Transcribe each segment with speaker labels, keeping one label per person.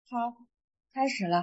Speaker 1: 好，开始了。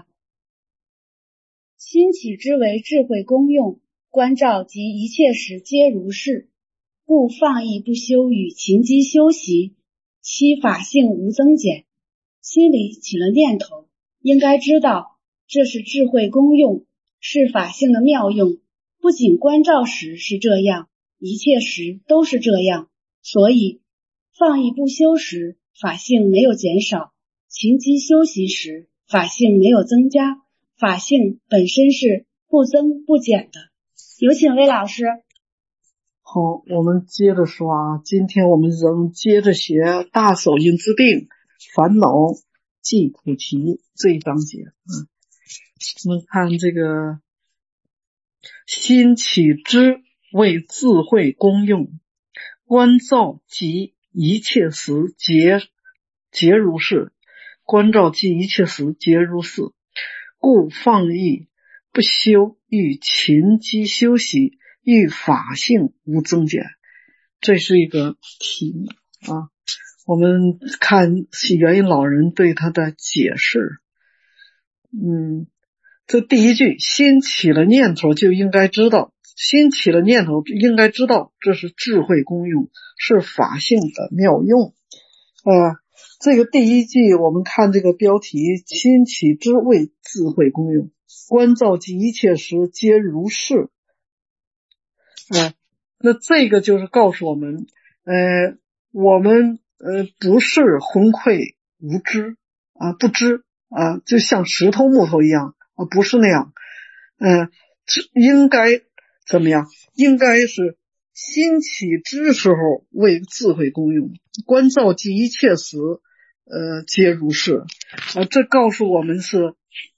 Speaker 1: 心起之为智慧功用，观照及一切时皆如是，故放逸不修与勤积修习，其法性无增减。心里起了念头，应该知道这是智慧功用，是法性的妙用。不仅观照时是这样，一切时都是这样，所以放逸不修时法性没有减少，勤积修习时法性没有增加，法性本身是不增不减的。有请魏老师。
Speaker 2: 好，我们接着说啊，今天我们仍接着学大手印之病烦恼即苦集这一章节。我们看这个心起之为智慧功用，观照即一切时皆如是，观照即一切时皆如是，故放逸不修欲勤积修习，欲法性无增减。这是一个题目啊。我们看元音老人对他的解释。这第一句，心起了念头就应该知道，心起了念头应该知道，这是智慧功用，是法性的妙用。这个第一句我们看这个标题，心起之为智慧功用，观照及一切时皆如是。那这个就是告诉我们，我们不是昏聩无知不知就像石头木头一样不是那样。应该怎么样？应该是心起之时候为智慧功用，观照及一切时皆如是。这告诉我们是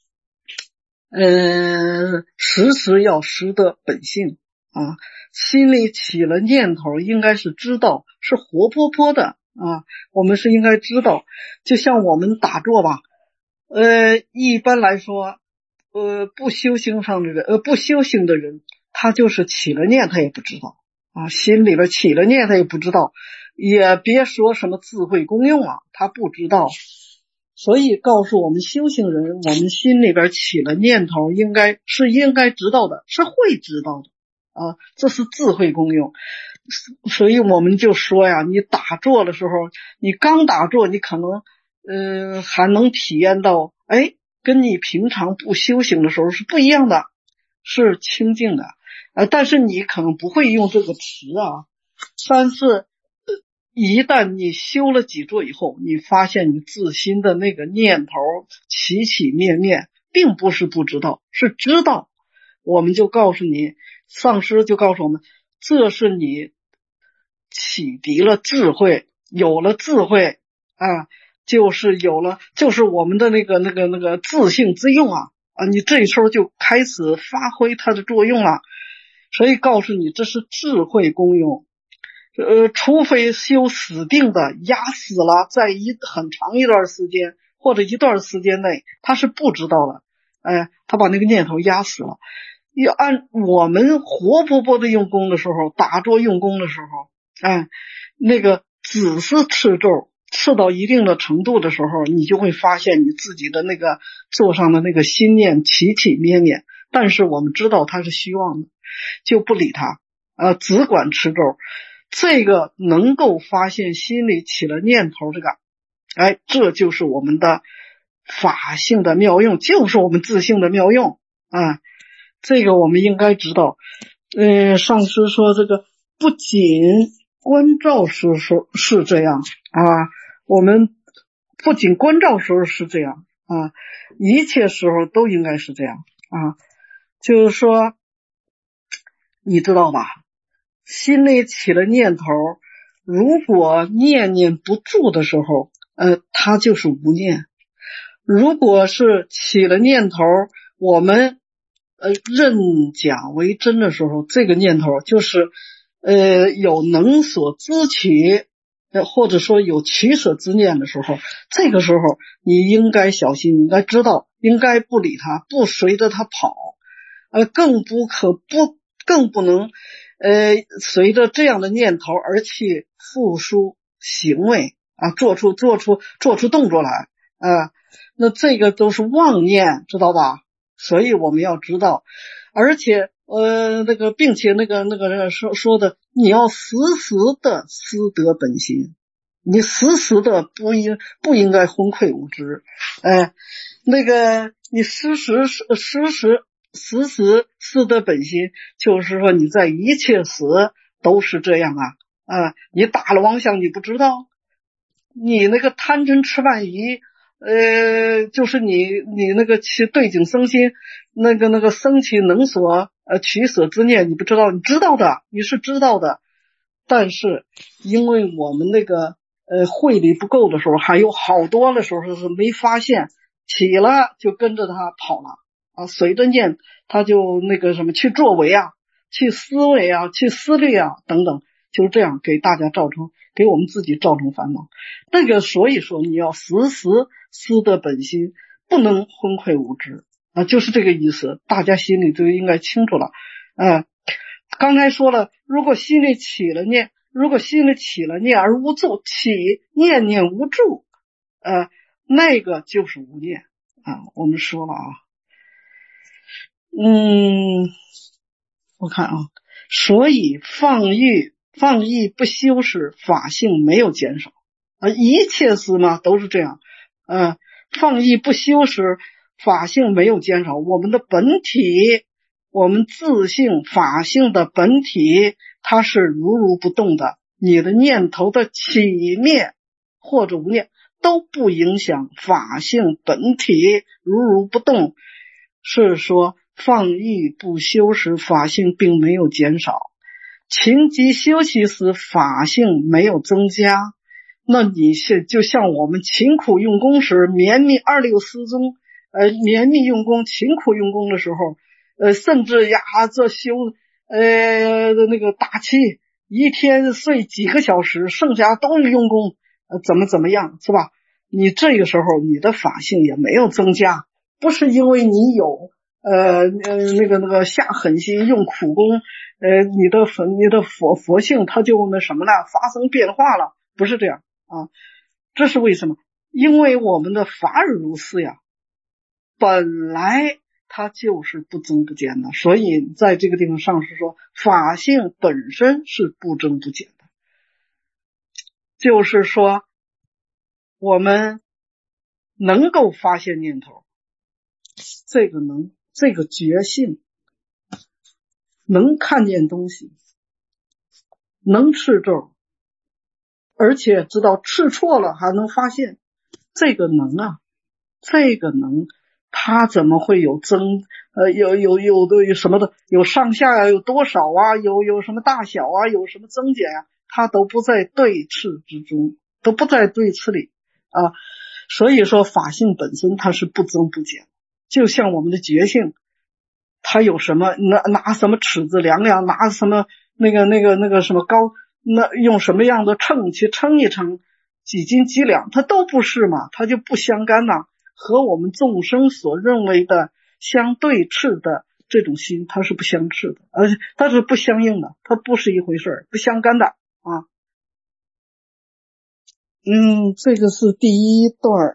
Speaker 2: 时时要识得本性心里起了念头应该是知道，是活泼泼的我们是应该知道。就像我们打坐吧，一般来说不修行的人他就是起了念他也不知道心里边起了念他也不知道，也别说什么智慧功用他不知道。所以告诉我们修行人，我们心里边起了念头应该知道的，是会知道的这是智慧功用。所以我们就说呀，你打坐的时候，你刚打坐你可能还能体验到跟你平常不修行的时候是不一样的，是清净的但是你可能不会用这个词但是一旦你修了几座以后，你发现你自心的那个念头起起灭灭，并不是不知道，是知道。我们就告诉你，上师就告诉我们，这是你启迪了智慧，有了智慧就是我们的那个自性之用你这时候就开始发挥它的作用了。所以告诉你，这是智慧功用。除非修死定的压死了，在很长一段时间或者一段时间内他是不知道了他把那个念头压死了。要按我们活泼泼的用功的时候，打坐用功的时候那个只是持咒持到一定的程度的时候，你就会发现你自己的那个座上的那个心念起起灭灭，但是我们知道它是虚妄的，就不理它只管持咒。这个能够发现心里起了念头，这就是我们的法性的妙用，就是我们自性的妙用这个我们应该知道。上师说这个不仅观照时是这样我们不仅观照时是这样一切时候都应该是这样就是说你知道吧，心里起了念头，如果念念不住的时候它就是无念。如果是起了念头我们认假为真的时候，这个念头就是有能所知取或者说有取舍之念的时候，这个时候你应该小心，你应该知道，应该不理它，不随着它跑更不能随着这样的念头而去复述行为做出动作来那这个都是妄念，知道吧？所以我们要知道，而且并且说的，你要时时的思得本心，你时时的不应该昏聩无知，你时时思得本心，就是说你在一切时都是这样你打了妄想你不知道，你那个贪嗔痴慢疑，就是你那个去对境生心，那个生起能所取舍之念，你不知道，你知道的，你是知道的，但是因为我们那个慧力不够的时候，还有好多的时候是没发现，起了就跟着他跑了随着念他就那个什么去作为去思维去思虑等等，就是这样给我们自己造成烦恼。所以说你要时时思得本心，不能昏聩无知就是这个意思，大家心里就应该清楚了。刚才说了，如果心里起了念而无助，念无助，那个就是无念我们说了我看所以放逸不修饰，法性没有减少一切事嘛都是这样放逸不修饰，法性没有减少，我们的本体，我们自性法性的本体它是如不动的，你的念头的起灭或者无念都不影响法性本体如不动，是说放逸不修饰，法性并没有减少，勤积修习时法性没有增加。那你就像我们勤苦用功时，绵密264中绵密用功勤苦用功的时候甚至这修那个打气一天睡几个小时，剩下都是用功怎么样是吧？你这个时候你的法性也没有增加，不是因为你有下狠心用苦功你的佛性它就那什么了，发生变化了，不是这样这是为什么？因为我们的法尔如是本来它就是不增不减的，所以在这个地方上是说法性本身是不增不减的，就是说我们能够发现念头，这个觉性，能看见东西，能吃咒，而且知道吃错了还能发现，这个能它怎么会有有什么的，有上下有多少有什么大小有什么增减它都不在对次之中，都不在对次里所以说法性本身它是不增不减，就像我们的觉性，它有什么拿什么尺子量，拿什么那个什么高，那用什么样的秤去称一称几斤几两，它都不是嘛，它就不相干和我们众生所认为的相对次的这种心它是不相斥的，而且它是不相应的，它不是一回事，不相干的这个是第一段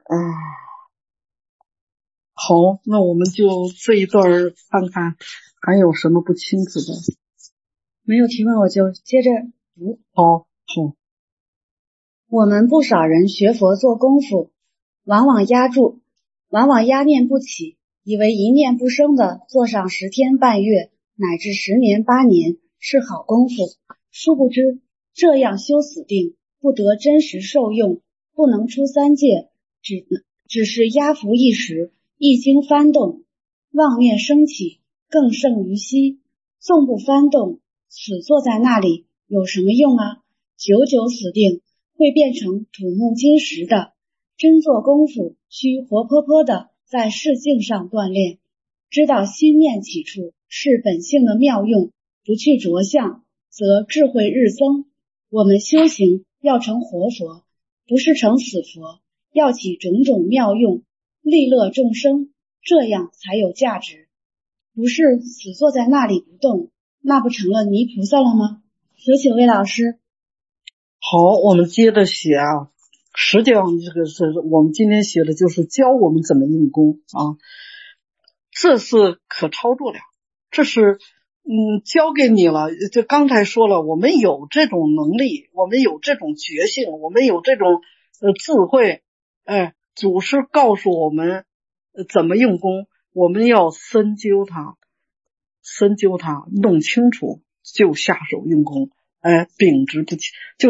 Speaker 2: 好，那我们就这一段看看还有什么不清楚的。
Speaker 1: 没有提问我就接着读。
Speaker 2: 好。
Speaker 1: 我们不少人学佛做功夫，往往压念不起，以为一念不生的做上10天半月乃至10年8年是好功夫，殊不知这样修死定，不得真实受用，不能出三界，只是压伏一时，一经翻动，妄念升起，更胜于昔。纵不翻动，死坐在那里有什么用久久死定，会变成土木金石的。真做功夫，需活泼泼的在视境上锻炼，知道心念起处是本性的妙用，不去着相，则智慧日增。我们修行要成活佛，不是成死佛，要起种种妙用，利乐众生，这样才有价值。不是死坐在那里不动，那不成了泥菩萨了吗？有请魏老师。
Speaker 2: 好，我们接着写实际上这个是我们今天学的就是教我们怎么用功啊，这是可操作的，这是教给你了。就刚才说了，我们有这种能力，我们有这种觉性，我们有这种智慧，祖师告诉我们怎么用功，我们要深究它，弄清楚就下手用功，秉直不弃，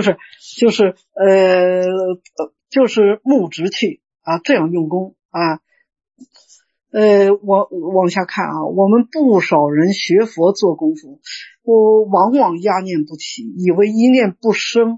Speaker 2: 就是木直气啊，这样用功啊。我往下看啊，我们不少人学佛做功夫，我往往压念不起，以为一念不生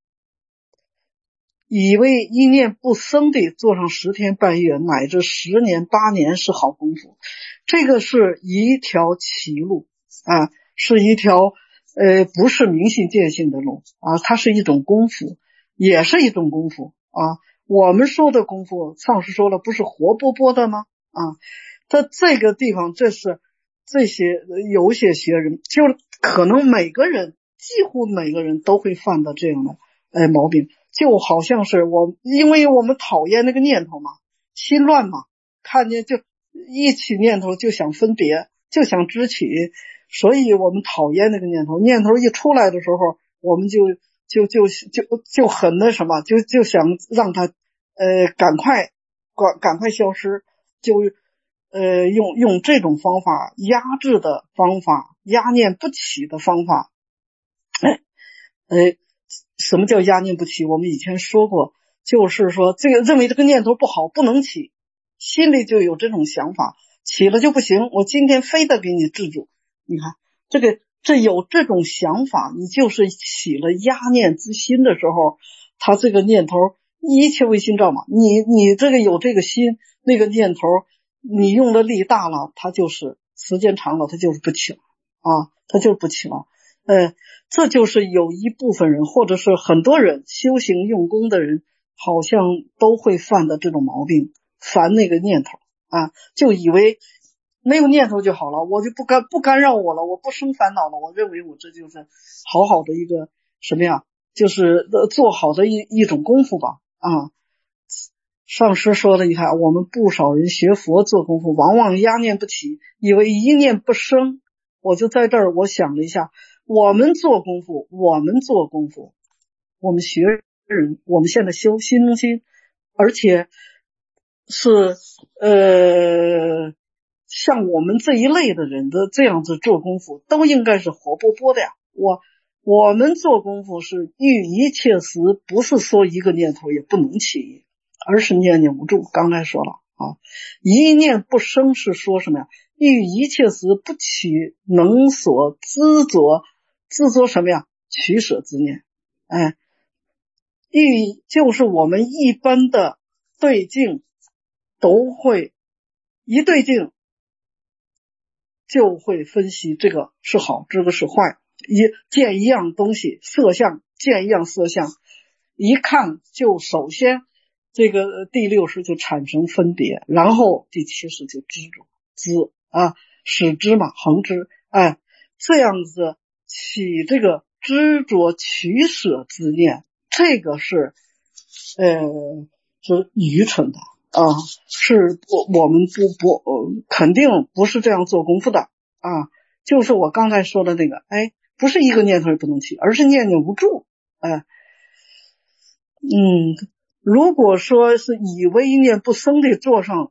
Speaker 2: 的做上10天半月乃至10年8年是好功夫，这个是一条歧路啊，是一条不是明信见性的路啊，它是一种功夫，也是一种功夫啊。我们说的功夫，上师说了，不是活泼泼的吗？啊，在这个地方，这是这些有些学人，就可能几乎每个人都会犯的这样的毛病，就好像是因为我们讨厌那个念头嘛，心乱嘛，看见就一起念头就想分别，就想支起，所以我们讨厌那个念头，念头一出来的时候，我们就很那什么，就想让它赶快消失，就用这种方法，压制的方法，压念不起的方法。什么叫压念不起？我们以前说过，就是说这个认为这个念头不好，不能起，心里就有这种想法，起了就不行，我今天非得给你制住。你看这有这种想法，你就是起了压念之心的时候，他这个念头一切为心造嘛，你这个有这个心，那个念头你用的力大了，它就是时间长了，它就是不起了啊，它就是不起了。这就是有一部分人，或者是很多人修行用功的人，好像都会犯的这种毛病，烦那个念头啊，就以为没有念头就好了，我就不干扰我了，我不生烦恼了，我认为我这就是好的一个什么呀，就是做好的一种功夫吧啊。上师说的，你看我们不少人学佛做功夫，往往压念不起，以为一念不生。我就在这儿我想了一下，我们做功夫，我们学人，我们现在修心中心，而且是像我们这一类的人的这样子做功夫，都应该是活泼泼的呀。我们做功夫是遇一切时，不是说一个念头也不能起，而是念念不住。刚才说了啊，一念不生是说什么呀？遇一切时不起能所知着什么呀？取舍之念。就是我们一般的对境都会一对境就会分析这个是好，这个是坏。见一样东西色相，见一样色相，一看就首先这个第6识就产生分别，然后第7识就知使知嘛，恒知，这样子起这个知着取舍之念，这个是愚蠢的啊，是我们肯定不是这样做功夫的啊。就是我刚才说的那个，不是一个念头也不能起，而是念念不住。如果说是以为一念不生的做上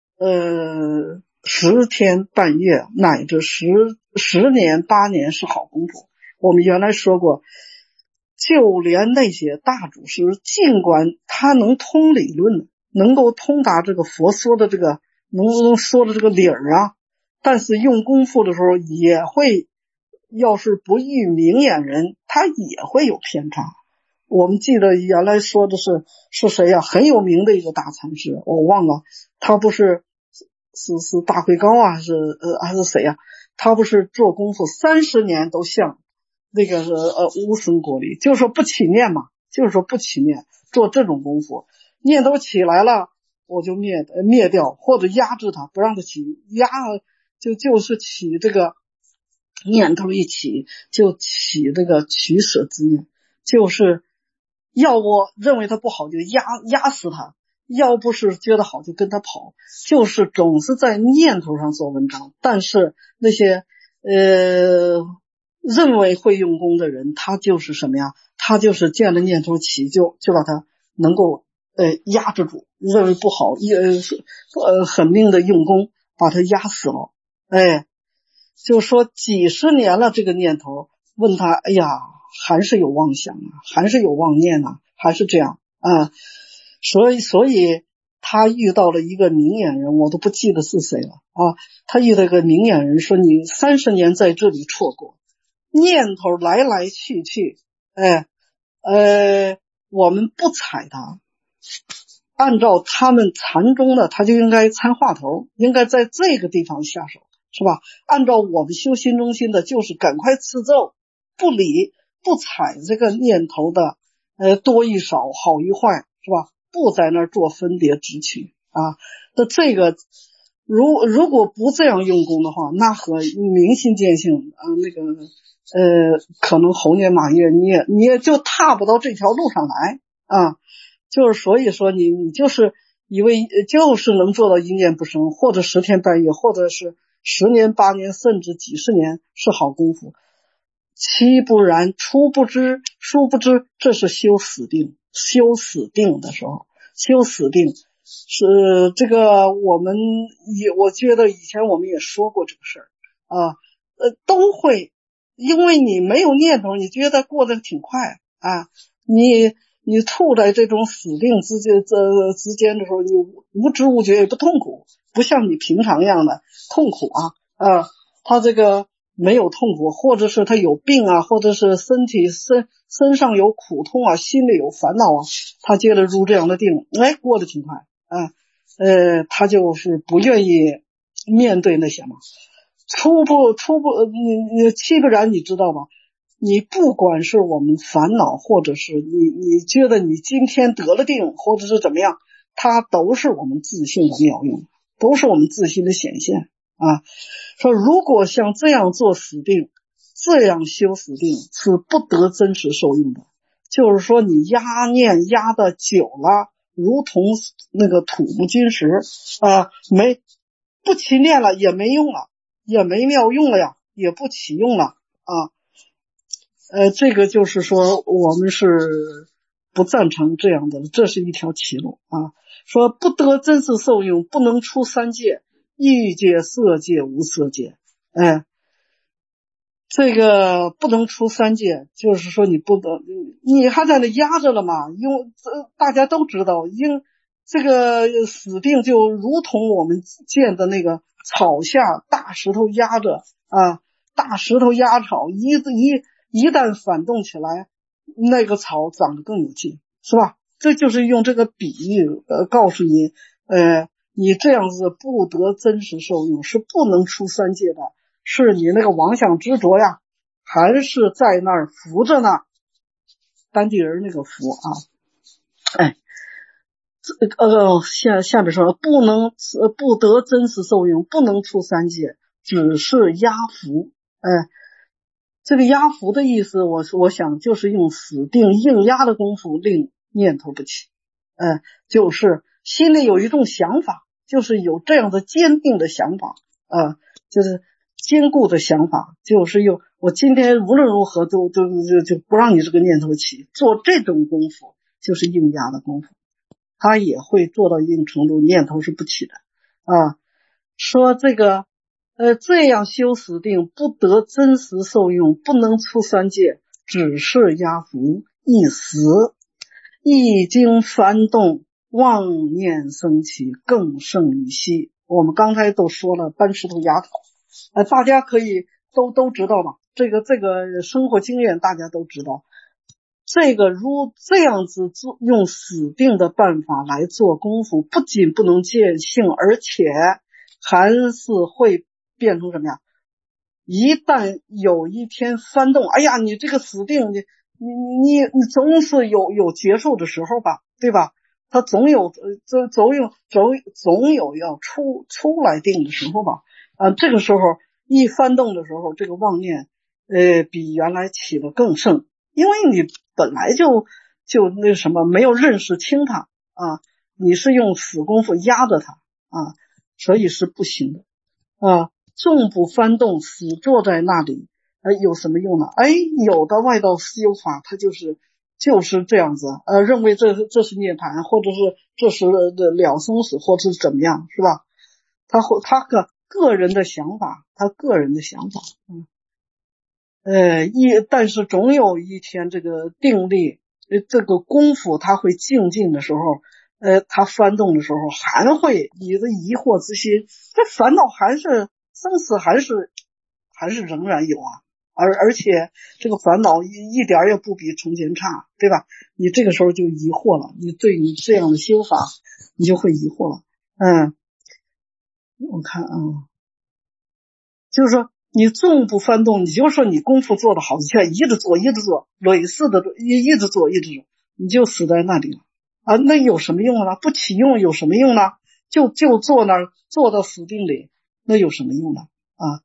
Speaker 2: 10天半月乃至10年8年是好功夫。我们原来说过，就连那些大祖师，尽管他能通理论，能够通达这个佛说的这个能说的这个理儿啊，但是用功夫的时候也会，要是不遇明眼人，他也会有偏差。我们记得原来说的是谁呀？很有名的一个大禅师，我忘了，他不是大慧高啊，还是谁呀？他不是做功夫30年都像那个乌僧果里，就是说不起念嘛，做这种功夫，念头起来了我就灭掉，或者压制它，不让它起，就是起这个念头一起就起这个取舍之念，就是要不认为他不好就压死他，要不是觉得好就跟他跑，就是总是在念头上做文章。但是那些认为会用功的人，他就是什么呀？他就是见了念头起就把他能够压制住，认为不好狠命的用功把他压死了。就说几十年了，这个念头问他，哎呀，还是有妄想啊，还是有妄念啊，还是这样啊。所以他遇到了一个明眼人，我都不记得是谁了啊。他遇到一个明眼人说，你30年在这里错过，念头来来去去，我们不睬他，按照他们禅宗的，他就应该参话头，应该在这个地方下手，是吧？按照我们修心中心的，就是赶快持咒，不理不睬这个念头的多与少好与坏，是吧？不在那儿做分别执取啊。那这个如果不这样用功的话，那和明心见性啊，可能猴年马月你也就踏不到这条路上来啊。就是所以说你就是以为就是能做到一念不生，或者10天半月，或者是10年8年，甚至几十年是好功夫，其不然，殊不知这是修死定的时候。修死定是这个我觉得以前我们也说过这个事儿啊，都会，因为你没有念头，你觉得过得挺快啊，你处在这种死定之间的时候，你无知无觉也不痛苦，不像你平常一样的痛苦啊。他这个没有痛苦，或者是他有病啊，或者是身上有苦痛啊，心里有烦恼啊，他接着入这样的定，过得挺快啊。他就是不愿意面对那些嘛。岂不然，你知道吗？你不管是我们烦恼，或者是你觉得你今天得了定，或者是怎么样，它都是我们自信的妙用，都是我们自信的显现啊。说如果像这样做死定，这样修死定，是不得真实受用的。就是说你压念压的久了，如同那个土木金石啊，不起念了也没用了，也没妙用了呀，也不起用了啊。这个就是说我们是不赞成这样的，这是一条歧路啊。说不得真实受用，不能出3界，欲界、色界、无色界。这个不能出3界，就是说你还在那压着了嘛？大家都知道，这个死定就如同我们见的那个草下大石头压着啊，大石头压草，一旦反动起来，那个草长得更有劲，是吧？这就是用这个比喻告诉你，你这样子不得真实受用，是不能出3界的，是你那个妄想执着呀，还是在那儿浮着呢？单地人那个浮啊，下面说不得真实受用，不能出3界，只是压伏。这个压伏的意思，我想就是用死定硬压的功夫令念头不起。就是心里有一种想法，就是有这样的坚定的想法，就是坚固的想法，就是我今天无论如何就不让你这个念头起，做这种功夫就是硬压的功夫，他也会做到一定程度，念头是不起的啊。说这个这样修死定，不得真实受用，不能出3界，只是压伏一时，一经翻动，妄念升起，更胜于息。我们刚才都说了，搬石头压草，大家可以都知道吧？这个生活经验大家都知道。这个如这样子用死定的办法来做功夫，不仅不能见性，而且还是会变成什么呀？一旦有一天翻动，哎呀，你这个死定，你总是有结束的时候吧，对吧？它总有要出来定的时候吧。这个时候一翻动的时候，这个妄念比原来起得更盛，因为你本来就那什么没有认识清它啊，你是用死功夫压着它啊，所以是不行的啊。纵不翻动，死坐在那里，有什么用呢？有的外道修法，它就是这样子，认为这是涅槃，或者是这是了生死，或者是怎么样，是吧？他个人的想法，但是总有一天这个定力，这个功夫它会精进的时候，它翻动的时候，还会你的疑惑之心，这烦恼还是生死还是仍然有啊，而且这个烦恼一点也不比从前差，对吧？你这个时候就疑惑了，你对你这样的修法，你就会疑惑了。我看就是说你纵不翻动，你就说你功夫做得好，你一直做，累似的一直做，你就死在那里了啊！那有什么用呢？不起用有什么用呢？就坐那儿坐到死定里，那有什么用呢？啊！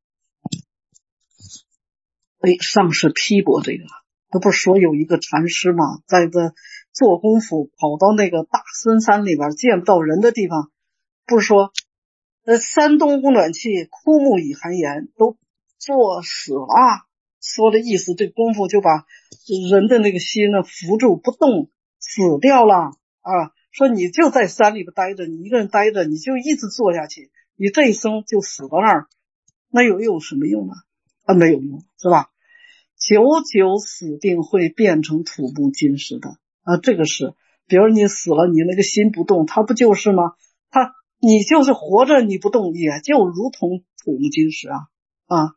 Speaker 2: 上师批驳这个，他不是说有一个禅师吗？在这做功夫，跑到那个大深山里边见不到人的地方，不是说山东无暖气，枯木已寒烟，都坐死了。说的意思，这功夫就把人的那个心呢扶住不动，死掉了啊！说你就在山里边待着，你一个人待着，你就一直做下去，你这一生就死到那儿，那有什么用呢？没有用，是吧？久久死定会变成土木金石的啊！这个是，比如你死了，你那个心不动，它不就是吗？你就是活着你不动，也就如同土木金石啊！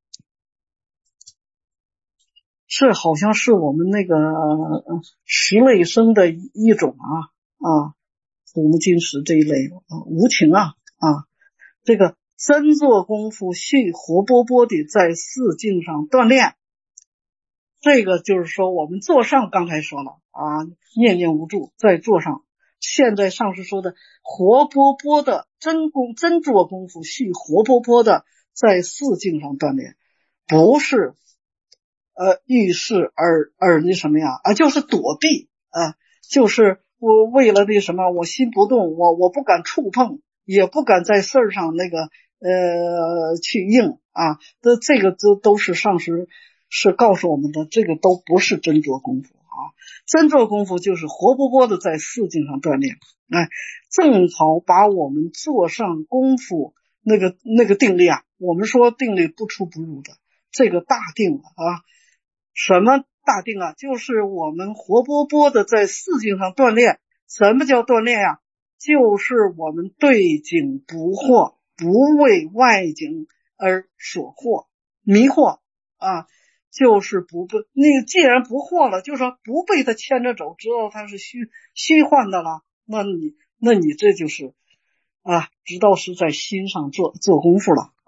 Speaker 2: 是好像是我们那个十类生的一种土木金石这一类无情这个真做功夫续活泼泼的在四境上锻炼，这个就是说我们坐上刚才说了念念无助在坐上，现在上师说的活泼泼的真做功夫续活泼泼的在四境上锻炼，不是遇事而那什么呀就是躲避就是我为了那什么，我心不动，我不敢触碰，也不敢在事儿上那个去应这个都是上师是告诉我们的，这个都不是真做功夫真做功夫就是活泼泼的在四境上锻炼，正好把我们做上功夫那个定力我们说定力不出不入的这个大定什么大定就是我们活泼泼的在四境上锻炼。什么叫锻炼就是我们对境不惑，不为外境而所惑迷惑就是你既然不惑了，就是说不被他牵着走，知道他是虚幻的了，那你这就是知道是在心上做功夫了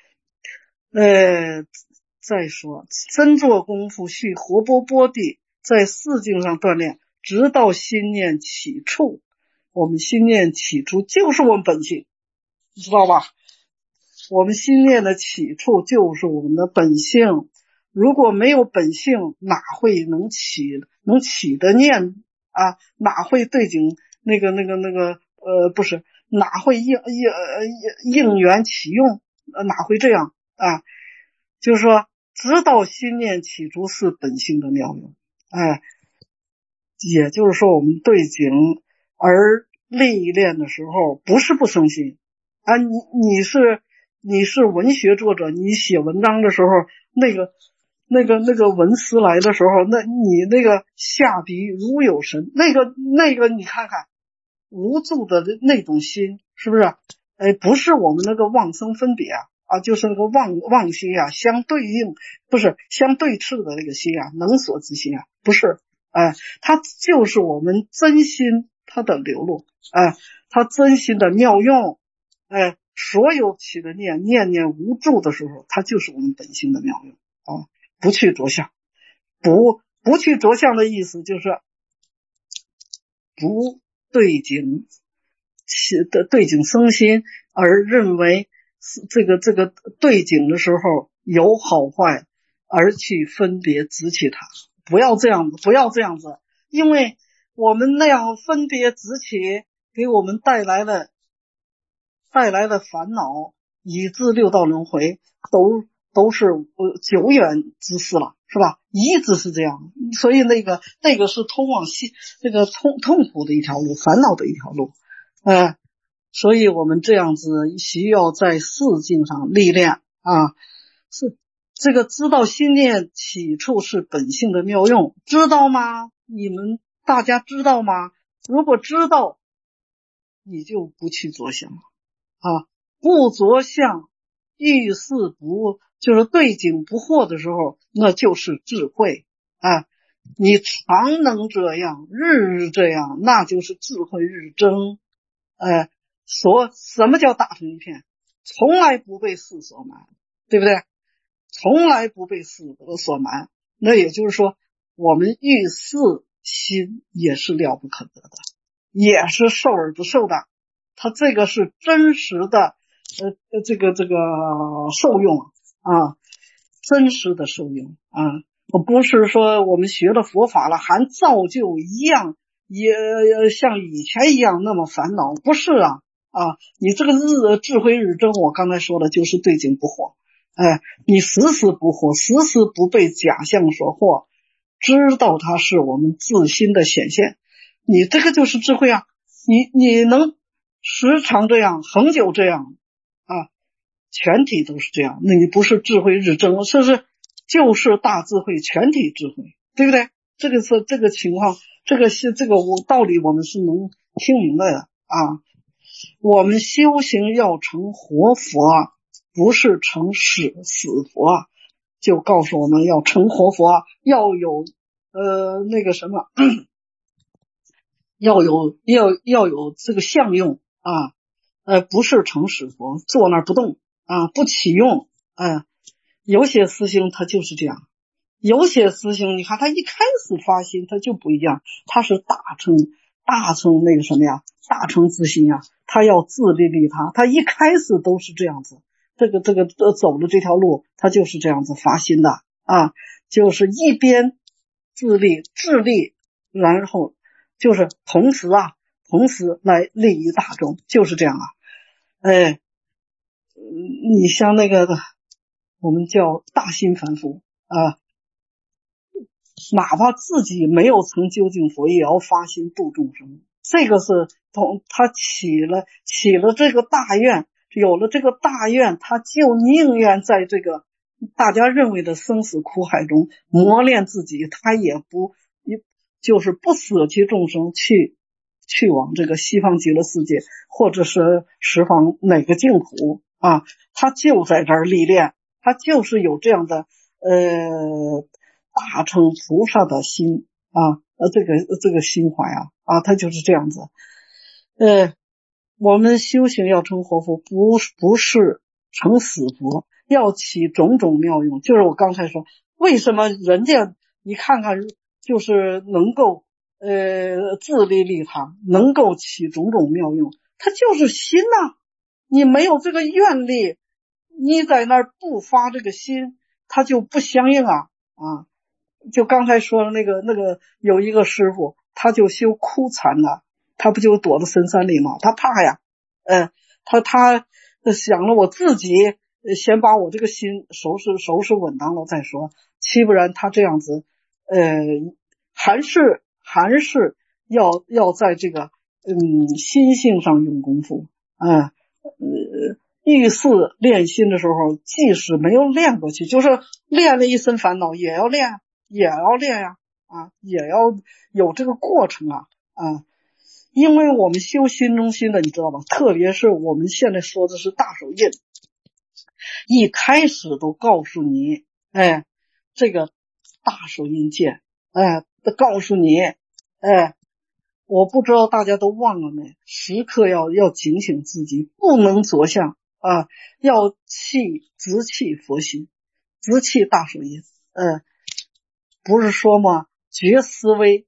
Speaker 2: 再说真做功夫续活泼泼地在四境上锻炼，直到心念起处。我们心念起处就是我们本性，知道吧？我们心念的起处就是我们的本性，如果没有本性，哪会能起的念哪会对境不是，哪会应缘起用哪会这样就是说直到心念起处是本性的妙用也就是说我们对境而历练的时候不是不生心你是文学作者，你写文章的时候那个文思来的时候，那你那个下笔如有神，那个你看看无助的那种心是不是不是我们那个妄生分别就是那个妄心相对应不是相对斥的那个心能所之心不是它就是我们真心它的流露它真心的妙用所有起的念念无助的时候，它就是我们本性的妙用不去着相，不去着相的意思就是不对境生心，而认为这个对境的时候有好坏，而去分别执起它。不要这样子， 因为我们那样分别执起，给我们带来了烦恼，以致六道轮回都是久远之事了，是吧？一直是这样，所以那个是通往这个痛苦的一条路，烦恼的一条路，所以我们这样子需要在事境上历练啊，是这个知道心念起处是本性的妙用，知道吗？你们大家知道吗？如果知道，你就不去着相啊，不着相，遇事不就是对境不惑的时候，那就是智慧啊。你常能这样，日日这样，那就是智慧日增。什么叫打成一片？从来不被事所瞒，对不对？从来不被事所瞒，那也就是说，我们遇事心也是了不可得的，也是受而不受的。它这个是真实的，这个受用啊，真实的受用啊，不是说我们学了佛法了，还照旧一样，也像以前一样那么烦恼，不是啊。你这个智慧日增，我刚才说的就是对境不惑，你时时不惑，时时不被假象所惑，知道它是我们自心的显现，你这个就是智慧啊。你能时常这样，恒久这样啊，全体都是这样，那你不是智慧日增，就是大智慧，全体智慧，对不对？这个情况，这个道理我们是能听明白的啊。我们修行要成活佛，不是成死佛，就告诉我们要成活佛，要有那个什么，要有这个相用啊，不是成死佛，坐那儿不动啊，不起用。有些师兄他就是这样，有些师兄你看他一开始发心他就不一样，他是大乘那个什么呀，大乘之心呀，他要自利利他一开始都是这样子，这个走的这条路他就是这样子发心的啊，就是一边自利自利，然后就是同时来利益大众，就是这样啊。你像那个我们叫大心凡夫啊，哪怕自己没有成究竟佛，也要发心度众生，这个是他起了这个大愿，有了这个大愿，他就宁愿在这个大家认为的生死苦海中磨练自己，他也就是不舍弃众生去往这个西方极乐世界，或者是十方哪个净土啊，他就在这儿历练，他就是有这样的大乘菩萨的心啊，这个心怀啊，他就是这样子。我们修行要成活佛，不是成死佛，要起种种妙用。就是我刚才说，为什么人家你看看，就是能够自利利他，能够起种种妙用，他就是心呐。你没有这个愿力，你在那儿不发这个心，他就不相应啊。就刚才说的那个有一个师傅，他就修枯禅的，他不就躲在深山里吗？他怕呀，他想了我自己先把我这个心收拾稳当了再说，岂不然他这样子，还是要在这个心性上用功夫遇事练心的时候，即使没有练过去，就是练了一身烦恼，也要练呀，也要有这个过程因为我们修心中心的，你知道吧？特别是我们现在说的是大手印，一开始都告诉你，这个大手印见，都告诉你，我不知道大家都忘了没？时刻要警醒自己，不能着相要直气佛心，直气大手印。不是说吗？觉思维，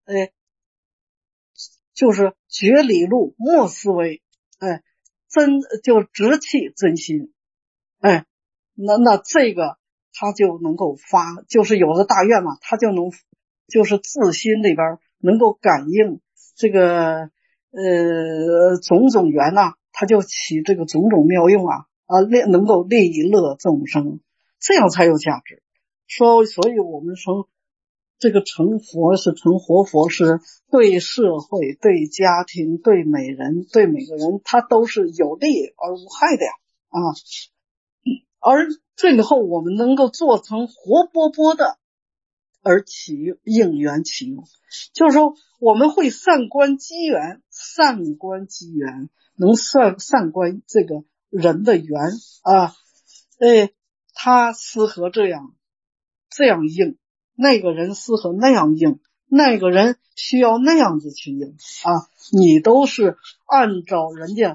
Speaker 2: 就是觉理路，莫思维，就直气真心，那这个他就能够发，就是有了大愿嘛，他就能就是自心里边能够感应这个种种缘呐，它就起这个种种妙用啊，能够利乐众生，这样才有价值。所以我们说这个成佛是成活佛，是对社会、对家庭、对每人、对每个人，它都是有利而无害的呀啊。而最后我们能够做成活泼泼的而应缘起用，就是说我们会善观机缘，能善观这个人的缘啊，他适合这样应，那个人适合那样应，那个人需要那样子去应啊，你都是按照人家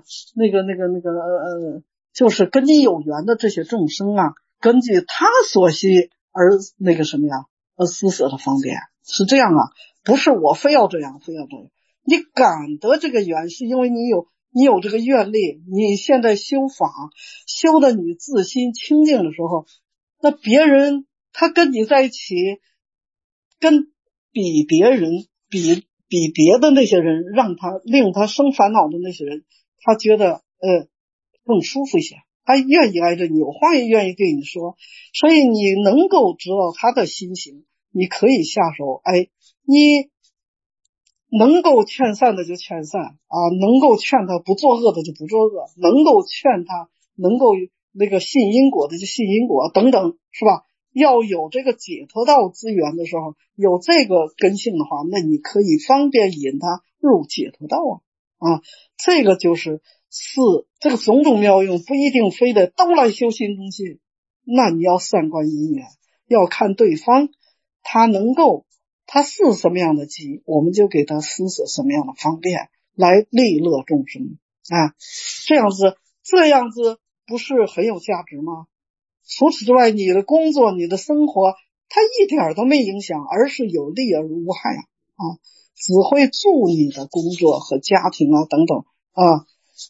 Speaker 2: 就是跟你有缘的这些众生啊，根据他所需而施舍的方便，是这样啊，不是我非要这样。你感得这个缘，是因为你有这个愿力，你现在修法修的你自心清净的时候，那别人他跟你在一起，跟比别的那些人，令他生烦恼的那些人，他觉得更舒服一些，他愿意挨着你，有话也愿意对你说，所以你能够知道他的心情，你可以下手，你能够劝善的就劝善啊，能够劝他不作恶的就不作恶，能够劝他能够信因果的就信因果等等，是吧？要有这个解脱道资源的时候，有这个根性的话，那你可以方便引他入解脱道啊，这个就是这个种种妙用，不一定非得都来修心中心，那你要善观因缘，要看对方他是什么样的机，我们就给他施舍什么样的方便来利乐众生啊，这样子不是很有价值吗？除此之外，你的工作你的生活它一点都没影响，而是有利而无害啊，只会助你的工作和家庭啊等等啊，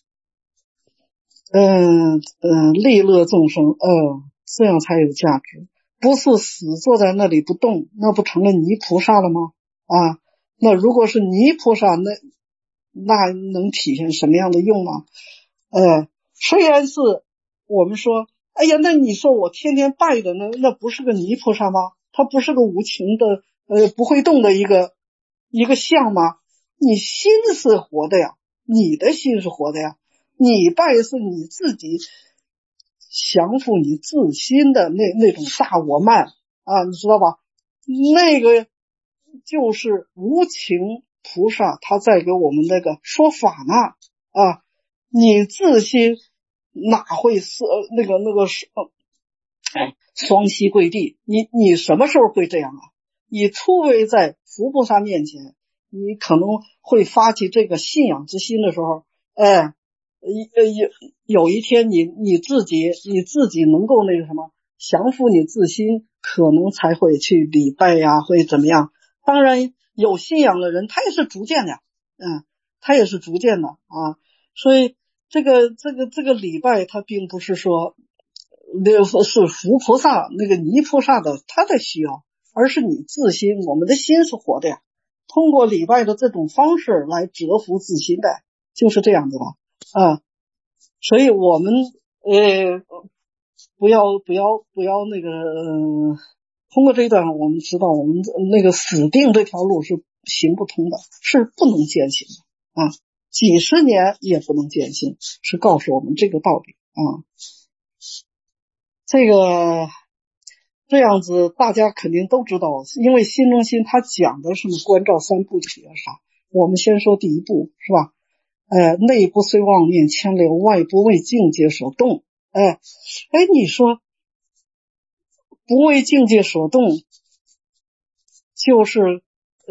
Speaker 2: 利乐众生，这样才有价值，不是死坐在那里不动，那不成了泥菩萨了吗？啊，那如果是泥菩萨，那能体现什么样的用呢？虽然是我们说，哎呀，那你说我天天拜的那不是个泥菩萨吗？他不是个无情的不会动的一个像吗？你心是活的呀，你的心是活的呀，你拜是你自己降服你自心的那种大我慢啊，你知道吧？那个就是无情菩萨他在给我们那个说法呢啊，你自心哪会是双膝跪地，你什么时候会这样啊？你初为在佛菩萨面前，你可能会发起这个信仰之心的时候，有一天你自己能够降服你自心，可能才会去礼拜呀，会怎么样？当然有信仰的人他也是逐渐的，啊，所以这个礼拜他并不是说是佛菩萨泥菩萨的他的需要，而是你自心，我们的心是活的呀，通过礼拜的这种方式来折服自心的，就是这样子吧啊，所以我们不要通过这一段我们知道我们死定这条路是行不通的，是不能践行的啊，几十年也不能践行，是告诉我们这个道理啊。这样子大家肯定都知道，因为心中心它讲的是观照三部曲啊啥，我们先说第一步是吧？内不虽妄念牵流，外不为境界所动。你说不为境界所动，就是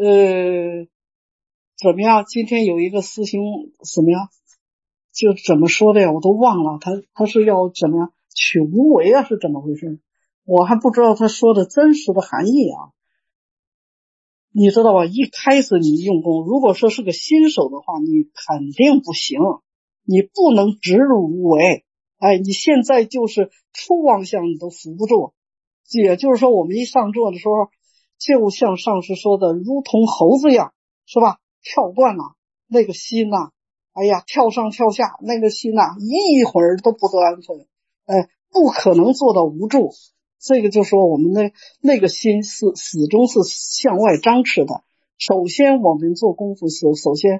Speaker 2: 怎么样？今天有一个师兄怎么样？就怎么说的呀？我都忘了，他是要怎么样取无为啊？是怎么回事？我还不知道他说的真实的含义啊。你知道吧？一开始你用功，如果说是个新手的话，你肯定不行，你不能直入无为。你现在就是初妄想你都扶不住，也就是说我们一上座的时候，就像上师说的，如同猴子一样是吧？跳惯了，那个心呐，哎呀，跳上跳下，那个心呐，一会儿都不得安分，不可能做到无助。这个就说我们那个心是始终是向外张弛的。首先我们做功夫时，首先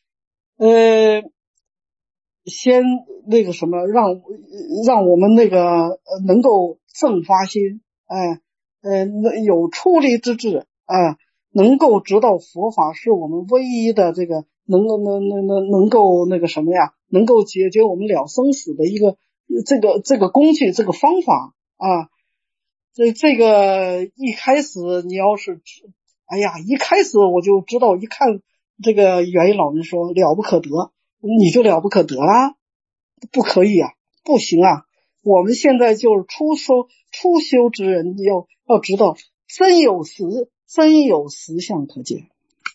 Speaker 2: 先那个什么，让我们那个能够正发心，有出离之智，能够知道佛法是我们唯一的这个能够那个什么呀，能够解决我们了生死的一个这个工具，这个方法啊。这个一开始你要是一开始我就知道，一看这个元一老人说了不可得，你就了不可得啦？不可以啊，不行啊。我们现在就是初修之人，要知道真有实相可见，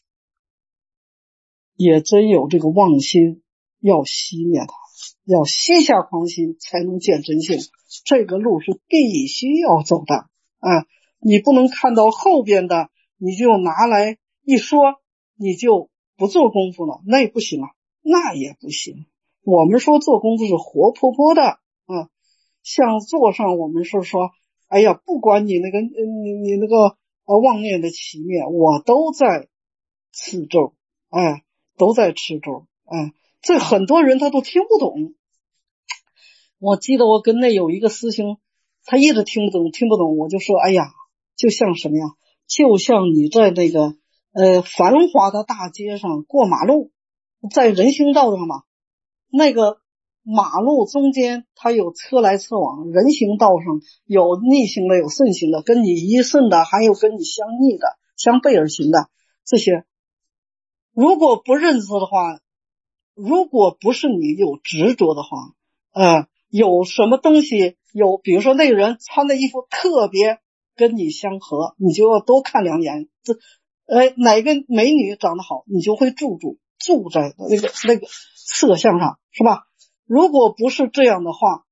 Speaker 2: 也真有这个妄心，要熄灭它，要息下狂心，才能见真性。这个路是必须要走的你不能看到后边的你就拿来一说，你就不做功夫了，那也不行啊，那也不行。我们说做功夫是活泼泼的像座上我们是说，哎呀，不管你那个你那个妄念的起灭，我都在持咒，都在持咒，这很多人他都听不懂。我记得我跟那有一个师兄，他一直听不懂，我就说，哎呀，就像什么呀？就像你在那个繁华的大街上过马路，在人行道上嘛，那个马路中间它有车来车往，人行道上有逆行的有顺行的，跟你一顺的还有跟你相逆的相背而行的，这些如果不认识的话，如果不是你有执着的话有什么东西比如说那个人穿的衣服特别跟你相合，你就要多看两眼，哪个美女长得好，你就会住在那个色相上，是吧？如果不是这样的话，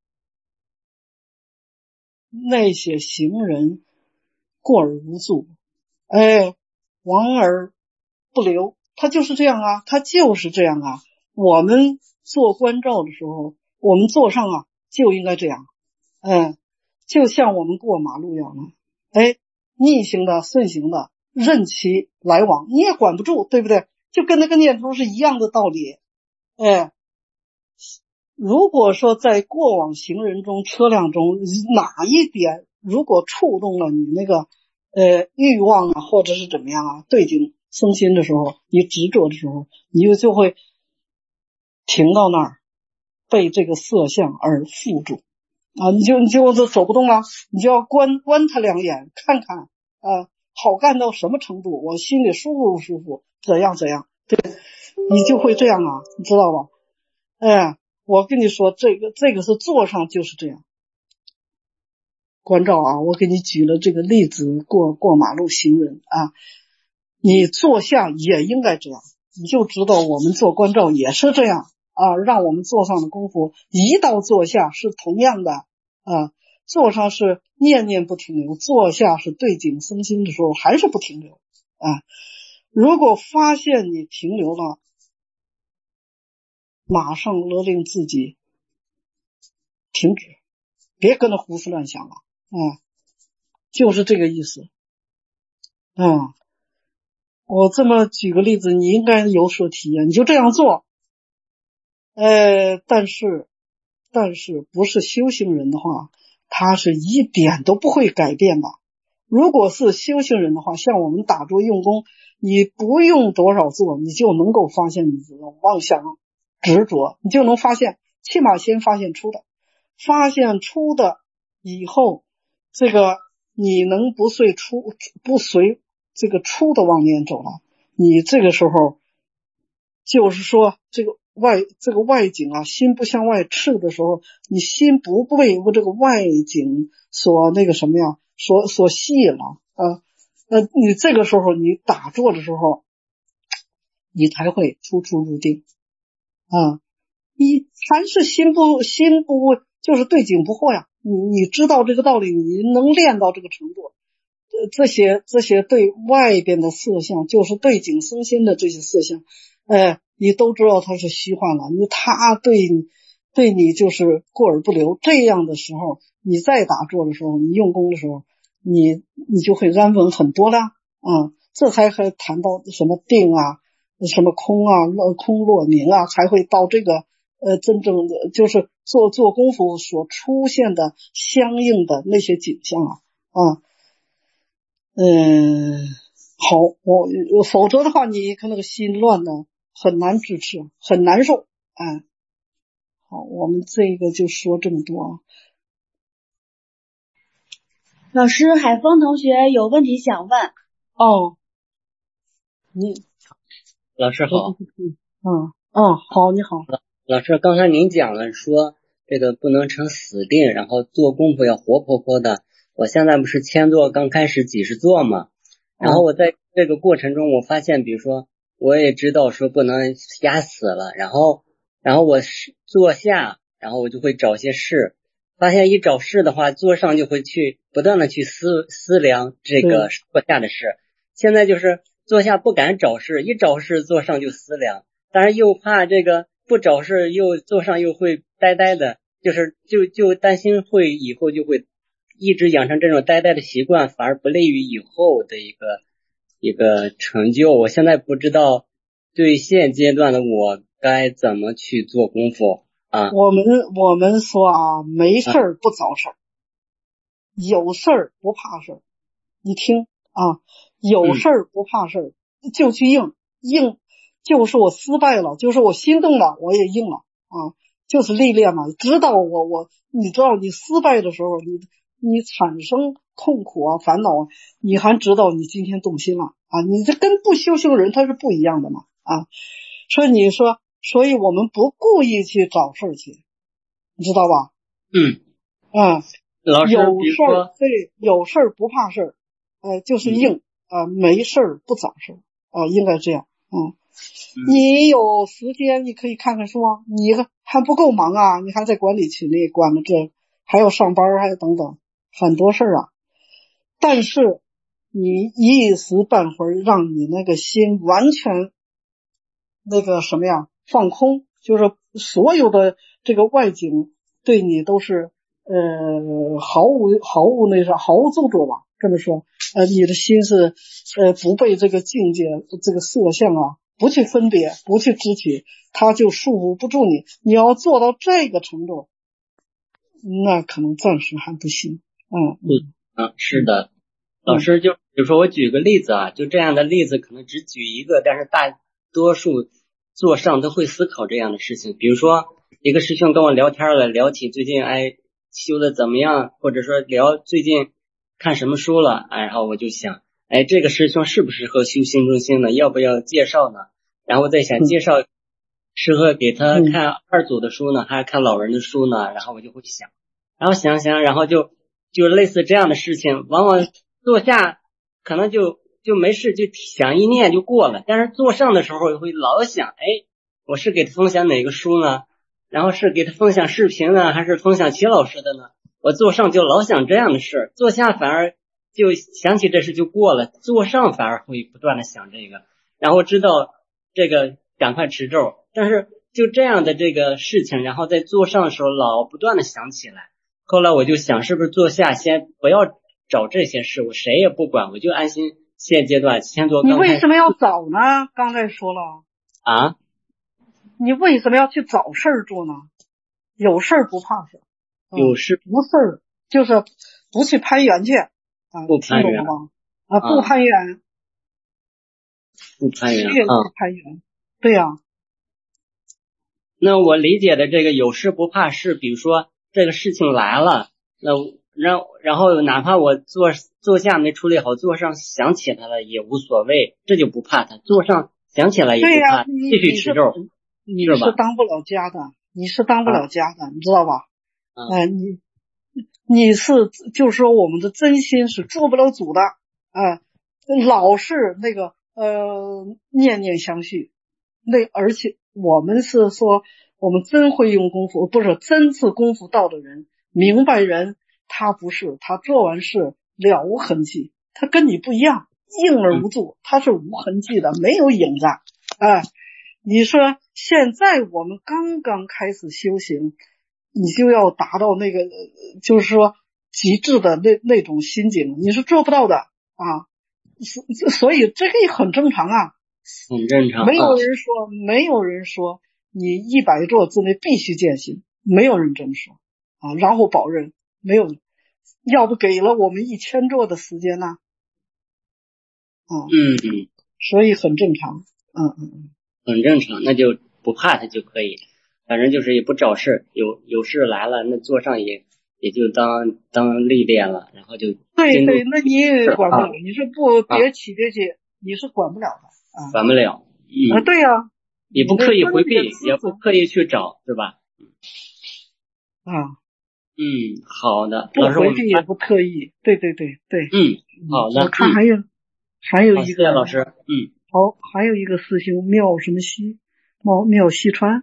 Speaker 2: 那些行人过而无助，往而不留，他就是这样啊，他就是这样啊。我们做关照的时候，我们坐上就应该这样，就像我们过马路一样逆行的顺行的任其来往，你也管不住，对不对？就跟那个念头是一样的道理。如果说在过往行人中车辆中哪一点如果触动了你那个欲望或者是怎么样对境生心的时候，你执着的时候，你就会停到那儿，被这个色相而缚住你就走不动了，你就要观他两眼，看看好干到什么程度，我心里舒服不舒服，怎样，对，你就会这样你知道吧？我跟你说，这个是坐上就是这样关照我给你举了这个例子，过马路行人你坐下也应该这样，你就知道我们做关照也是这样让我们坐上的功夫一到坐下是同样的坐上是念念不停留，坐下是对境生心的时候还是不停留如果发现你停留了，马上勒令自己停止，别跟着胡思乱想了就是这个意思我这么举个例子，你应该有所体验，你就这样做但是不是修行人的话，他是一点都不会改变的。如果是修行人的话，像我们打坐用功，你不用多少做，你就能够发现你的妄想执着，你就能发现，起码先发现出的以后，这个你能不随这个出的妄念走了，你这个时候就是说这个外境心不向外赤的时候，你心不被这个外境所那个什么呀所吸引了你这个时候你打坐的时候，你才会出入定你还是心不就是对境不惑呀，你知道这个道理，你能练到这个程度， 这些对外边的色相，就是对境生心的这些色相，你都知道它是虚幻了，他对你就是过而不留，这样的时候，你再打坐的时候，你用功的时候，你就会安稳很多了啊。这才谈到什么定啊，什么空啊，空落明啊，才会到这个真正的就是做功夫所出现的相应的那些景象啊。好，否则的话，你看那个心乱呢，很难支持，很难受。好，我们这个就说这么多啊。
Speaker 1: 老师，海峰同学有问题想问。
Speaker 3: 老师好。
Speaker 2: 好，你好。
Speaker 3: 老师，刚才您讲了说这个不能成死定，然后做功夫要活泼泼的。我现在不是千坐刚开始几十坐嘛，然后我在这个过程中，我发现，比如说我也知道说不能压死了，然后我坐下，然后我就会找些事，发现一找事的话，坐上就会去不断的去思量这个坐下的事。现在就是坐下不敢找事，一找事坐上就思量，但是又怕这个不找事又坐上又会呆呆的，就担心会以后就会一直养成这种呆呆的习惯，反而不利于以后的一个成就。我现在不知道对现阶段的我该怎么去做功夫啊。
Speaker 2: 我们说啊，没事儿不找事儿，有事儿不怕事儿。你听啊，有事儿不怕事儿，就去应，就是我失败了，就是我心动了，我也应了啊，就是历练嘛。知道你知道你失败的时候，你产生痛苦啊、烦恼啊，你还知道你今天动心了啊，你这跟不修行人他是不一样的嘛啊。所以我们不故意去找事儿去，你知道吧？
Speaker 3: 老师，
Speaker 2: 有事儿不怕事儿，就是应没事儿不找事儿应该这样。你有时间你可以看看书啊，你还不够忙啊，你还在管理群里管着这，还要上班，还有等等很多事儿啊。但是你一时半会儿让你那个心完全那个什么呀放空，就是所有的这个外景对你都是毫无那啥，毫无作吧，这么说。你的心是不被这个境界这个色相啊不去分别，不去支取，它就束缚不住你。你要做到这个程度，那可能暂时还不行。
Speaker 3: 是的。老师，就比如说我举个例子啊，就这样的例子可能只举一个，但是大多数座上都会思考这样的事情。比如说一个师兄跟我聊天了，聊起最近修的怎么样，或者说聊最近看什么书了，然后我就想这个师兄适不适合修心中心呢？要不要介绍呢？然后我在想介绍适合给他看二祖的书呢，还是看老人的书呢？然后我就会想，然后想，然后就类似这样的事情，往往坐下可能就没事，就想一念就过了。但是坐上的时候会老想，我是给他分享哪个书呢？然后是给他分享视频呢，还是分享齐老师的呢？我坐上就老想这样的事，坐下反而就想起这事就过了，坐上反而会不断的想这个，然后知道这个赶快持咒。但是就这样的这个事情，然后在坐上的时候老不断的想起来。后来我就想，是不是坐下先不要找这些事，我谁也不管，我就安心现阶段先做。
Speaker 2: 你为什么要找呢？刚才说了
Speaker 3: 啊，
Speaker 2: 你为什么要去找事儿做呢？有事儿不怕事，
Speaker 3: 有事
Speaker 2: 不事儿就是不去攀缘去
Speaker 3: 不攀缘
Speaker 2: 吗？不攀缘，
Speaker 3: 不攀缘
Speaker 2: 不攀缘，对呀。
Speaker 3: 那我理解的这个有事不怕事，比如说这个事情来了，那然后哪怕我坐下没处理好，坐上想起他了也无所谓，这就不怕他。坐上想起来也不怕，继续持咒。
Speaker 2: 你是当不了家的，你知道吧？你是就是说我们的真心是做不了主的，老是那个念念相续，而且我们是说我们真会用功夫，不是真是功夫道的人，明白人，他不是他做完事了无痕迹， 他跟你不一样，应而无助，他是无痕迹的，没有影子。你说现在我们刚刚开始修行，你就要达到那个就是说极致的那种心境，你是做不到的啊。所以这个也很正常啊，
Speaker 3: 很正常。
Speaker 2: 没有人说你100座之内必须践行，没有人这么说啊。然后保任没有，要不给了我们1000座的时间呢？所以很正常。
Speaker 3: 很正常，那就不怕他就可以，反正就是也不找事，有事来了，那做上也就当历练了，然后就
Speaker 2: 对，那你也管不了，你是别起这些，你是管不了的啊，
Speaker 3: 管不了。
Speaker 2: 对呀，
Speaker 3: 也不刻意回避，也不刻意去找，是吧？好的，
Speaker 2: 不回避也不刻意，对。
Speaker 3: 好的。
Speaker 2: 我看还有一个，
Speaker 3: 谢谢老师。
Speaker 2: 好，还有一个师兄妙什么西，妙西川，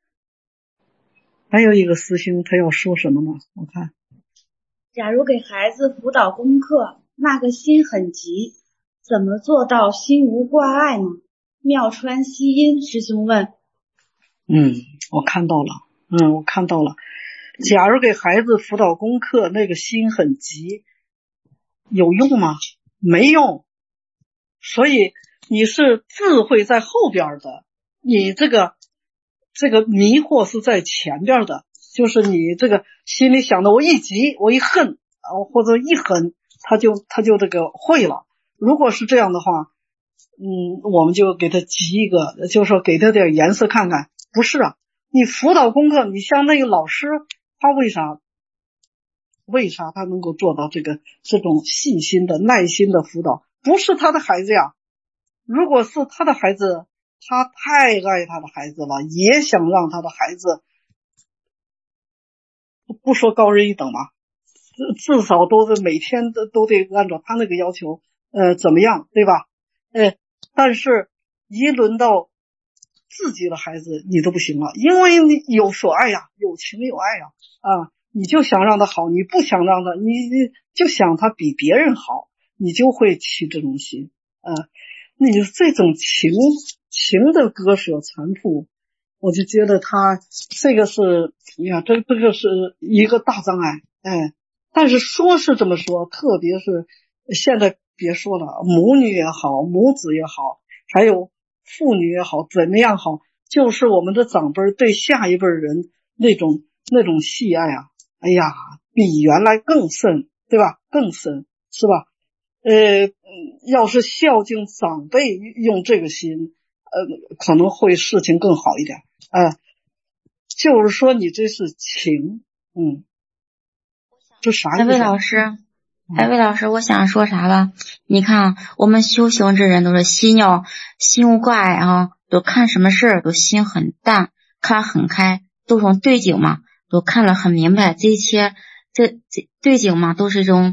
Speaker 2: 还有一个师兄他要说什么呢？我看，
Speaker 1: 假如给孩子辅导功课，那个心很急，怎么做到心无挂碍呢？妙川西音师兄问。
Speaker 2: 我看到了。假如给孩子辅导功课，那个心很急，有用吗？没用。所以你是智慧在后边的，你这个迷惑是在前边的，就是你这个心里想的，我一急，我一恨，或者一狠，他就这个会了。如果是这样的话，我们就给他集一个，就是说给他点颜色看看。不是啊，你辅导功课，你像那个老师，他为啥他能够做到这种细心的耐心的辅导？不是他的孩子呀，如果是他的孩子，他太爱他的孩子了，也想让他的孩子不说高人一等嘛，至少都是每天都得按照他那个要求怎么样，对吧？但是一轮到自己的孩子你都不行了，因为你有所爱呀，有情有爱呀，你就想让他好，你不想让他，你就想他比别人好，你就会起这种心。你这种情的割舍残复，我就觉得他这个是这个是一个大障碍。但是说是这么说，特别是现在别说了，母女也好，母子也好，还有妇女也好，怎么样好，就是我们的长辈对下一辈人那种喜爱啊，比原来更深，对吧？更深，是吧？要是孝敬长辈，用这个心，可能会事情更好一点。就是说你这是情，这啥意思？
Speaker 4: 海伟老师，我想说啥了？你看，我们修行之人都是心无挂碍啊，都看什么事儿都心很淡，看很开，都是对境嘛，都看了很明白。这一切这对境嘛，都是一种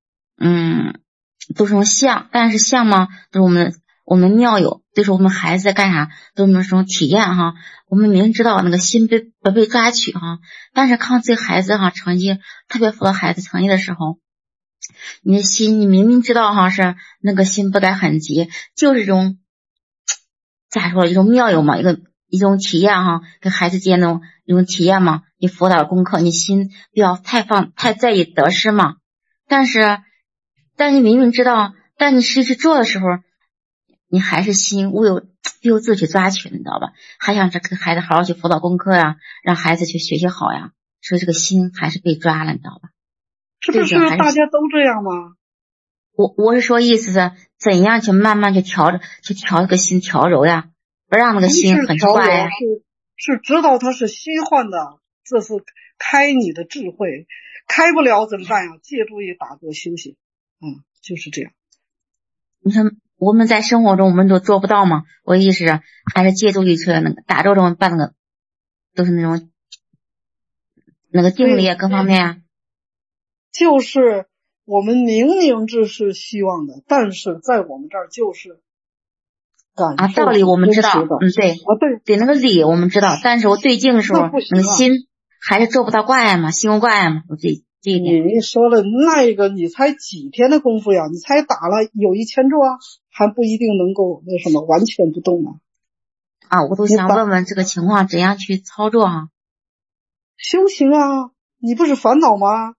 Speaker 4: 都是种相，但是相嘛，都是我们妙有，就是我们孩子在干啥，都是那种体验哈。我们明知道那个心不被抓取哈，但是看自己孩子哈成绩特别符合孩子成绩的时候，你的心你明明知道哈是那个心不该很急，就是一种咋说一种妙有嘛，一种体验哈，跟孩子之间的一种体验嘛。你辅导功课，你心不要太在意得失嘛。但你明明知道，但你实际去做的时候，你还是心不由自去抓取，你知道吧？还想着跟孩子好好去辅导功课呀，让孩子去学习好呀，所以这个心还是被抓了，你知道吧？
Speaker 2: 是不是大家都这样吗？
Speaker 4: 我是说意思是怎样去慢慢去调这个心调柔呀，不让那个心很怪呀。
Speaker 2: 是知道它是虚幻的，这是开你的智慧，开不了怎么办呀？借助于打坐修行，就是这样。
Speaker 4: 你看我们在生活中我们都做不到吗？我意思是还是借助于那个打坐中办那个都是那种那个定力各方面啊。
Speaker 2: 就是我们明知是希望的，但是在我们这儿就是感受
Speaker 4: 道理我们知道，对那个理我们知道，但是我对境的时候那个心还是做不到挂碍嘛，心无挂碍嘛，我这一点。
Speaker 2: 你说了那个，你才几天的功夫呀？你才打了有1000注啊，还不一定能够那什么完全不动呢。
Speaker 4: 啊，我都想问问这个情况怎样去操作啊？
Speaker 2: 修行啊，你不是烦恼吗？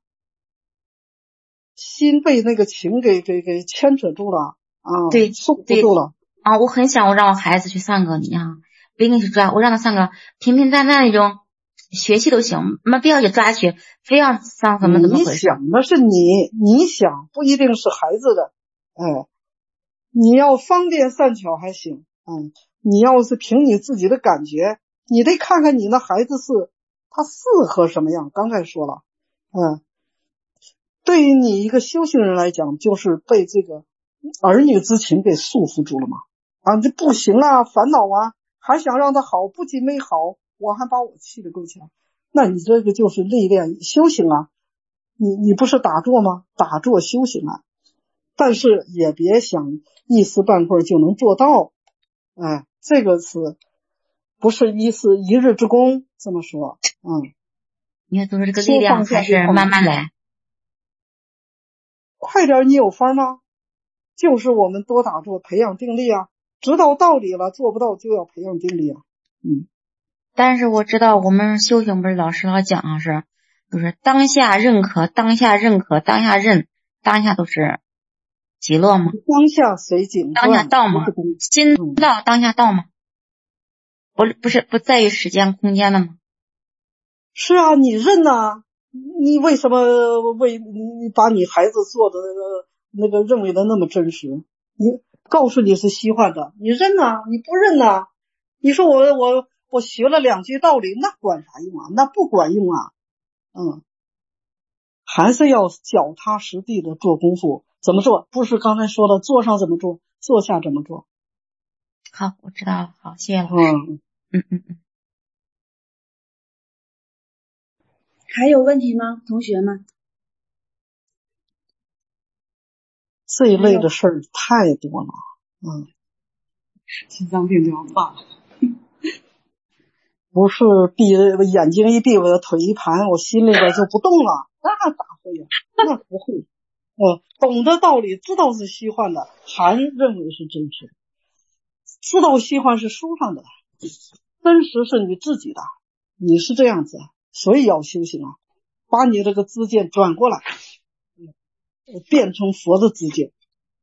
Speaker 2: 心被那个情给牵扯住了啊，
Speaker 4: 对，
Speaker 2: 束缚住了
Speaker 4: 啊！我很想让我孩子去上个你啊，不一定是抓，我让他上个平平淡淡那种学习都行，没必要去抓去，非要上怎么回事？
Speaker 2: 你想的是你想，不一定是孩子的，哎，你要方便善巧还行，你要是凭你自己的感觉，你得看看你那孩子他适合什么样。刚才说了，对于你一个修行人来讲，就是被这个儿女之情给束缚住了嘛。这不行啊，烦恼啊，还想让他好，不仅没好，我还把我气得够呛。那你这个就是历练修行啊，你不是打坐吗？打坐修行啊，但是也别想一时半会儿就能做到，这个是不是一日之功？这么说，
Speaker 4: 你看，都是这个力量还是慢慢来。
Speaker 2: 快点，你有法吗？就是我们多打坐，培养定力啊。知道道理了，做不到就要培养定力啊。
Speaker 4: 但是我知道我们修行不是老师老讲啊，就是当下认可，当下认可，当下认，当下都是极乐吗？
Speaker 2: 当下随景，
Speaker 4: 当下道吗？心到当下道吗？不在于时间空间的吗？
Speaker 2: 是啊，你认啊，你为什么你把你孩子做的那个认为的那么真实？你告诉你是虚幻的，你认啊，你不认啊？你说我学了2句道理，那管啥用啊？那不管用啊。还是要脚踏实地的做功夫。怎么做？不是刚才说了，坐上怎么做，坐下怎么做。
Speaker 4: 好，我知道了。好，谢谢老师。
Speaker 1: 还有问题吗，同学们？
Speaker 2: 这一类的事儿太多了。
Speaker 1: 心脏病就要犯了。
Speaker 2: 不是眼睛一闭，我的腿一盘，我心里边就不动了，那咋会呀？那不会。懂得道理，知道是虚幻的，还认为是真实。知道虚幻是书上的，真实是你自己的，你是这样子，所以要修行啊，把你这个知见转过来，变成佛的知见。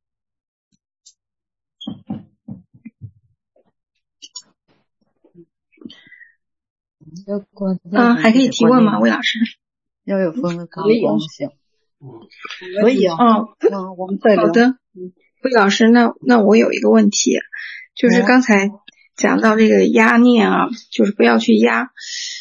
Speaker 5: 还可以提问吗，魏老师？
Speaker 1: 要有风的高光行。
Speaker 2: 可以啊。我们再聊。
Speaker 5: 好的，魏老师，那我有一个问题，就是刚才讲到这个压念啊，就是不要去压。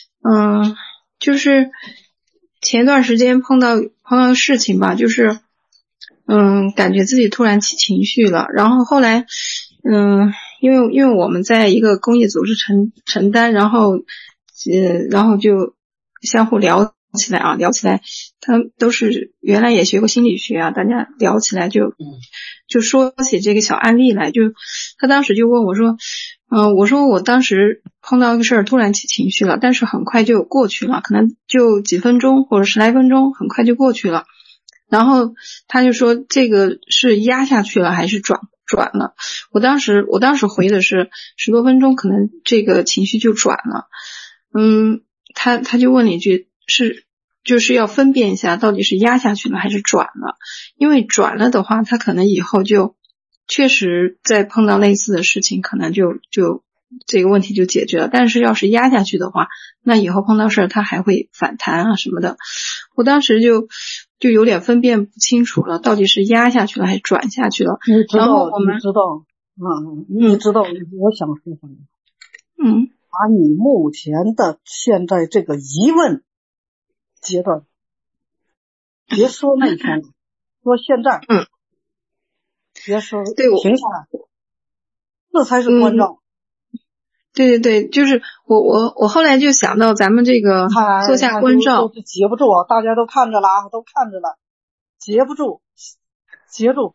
Speaker 5: 就是前段时间碰到事情吧，就是感觉自己突然起情绪了，然后后来因为我们在一个公益组织承担，然后就相互聊起来，他们都是原来也学过心理学啊，大家聊起来就说起这个小案例来，就他当时就问我说，我说我当时碰到一个事儿，突然起情绪了，但是很快就过去了，可能就几分钟或者10来分钟，很快就过去了。然后他就说这个是压下去了还是转了？我当时回的是10多分钟，可能这个情绪就转了。他就问了一句，就是要分辨一下到底是压下去了还是转了，因为转了的话，他可能以后就确实再碰到类似的事情，可能就这个问题就解决了。但是要是压下去的话，那以后碰到事儿他还会反弹啊什么的。我当时就有点分辨不清楚了，到底是压下去了还是转下去了。然后我们
Speaker 2: 你知道我想说什么？把你目前的现在这个疑问阶段，别说那天了，说现在，别说，停下来，这才是关照。
Speaker 5: 对，就是我后来就想到咱们这个坐下关照，
Speaker 2: 都截不住啊，大家都看着了，截不住，截住。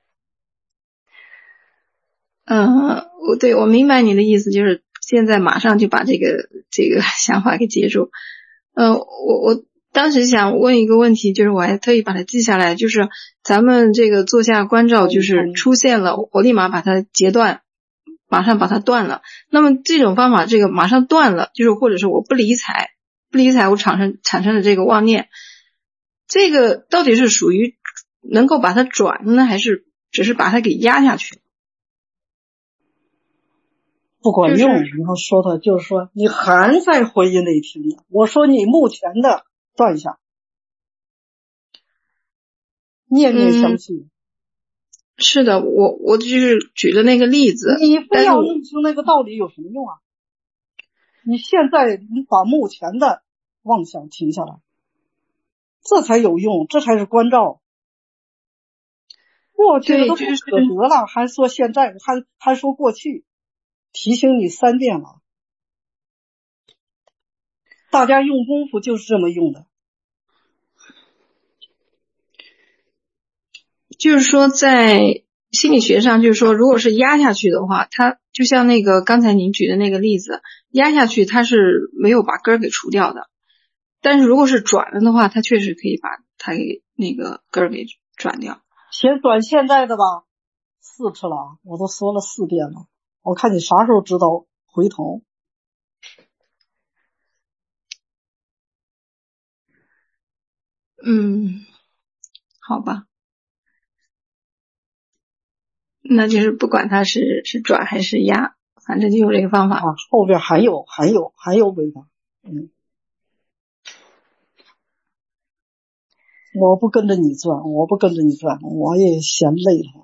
Speaker 5: 我明白你的意思，就是现在马上就把这个想法给截住。 当时想问一个问题，就是我还特意把它记下来，就是咱们这个坐下关照，就是出现了，我立马把它截断，马上把它断了。那么这种方法，这个马上断了，就是或者是我不理睬我产生的这个妄念，这个到底是属于能够把它转呢，还是只是把它给压下去？
Speaker 2: 不管用，然后说他就是说你还在回忆那一天的，我说你目前的断一下，念念相续。
Speaker 5: 是的，我就是举的那个例子，
Speaker 2: 你非要弄清那个道理有什么用啊？你现在你把目前的妄想停下来，这才有用，这才是关照。过去的都不可得了，还说现在，还说过去，提醒你3遍了。大家用功夫就是这么用的。
Speaker 5: 就是说在心理学上，就是说如果是压下去的话，它就像那个刚才您举的那个例子，压下去它是没有把根儿给除掉的，但是如果是转了的话，它确实可以把它给那个根儿给转掉。
Speaker 2: 先转现在的吧，4次了，我都说了4遍了，我看你啥时候知道回头。
Speaker 5: 好吧，那就是不管它是转还是压，反正就有这个方法。
Speaker 2: 后边还有违法。我不跟着你转，我也嫌累了。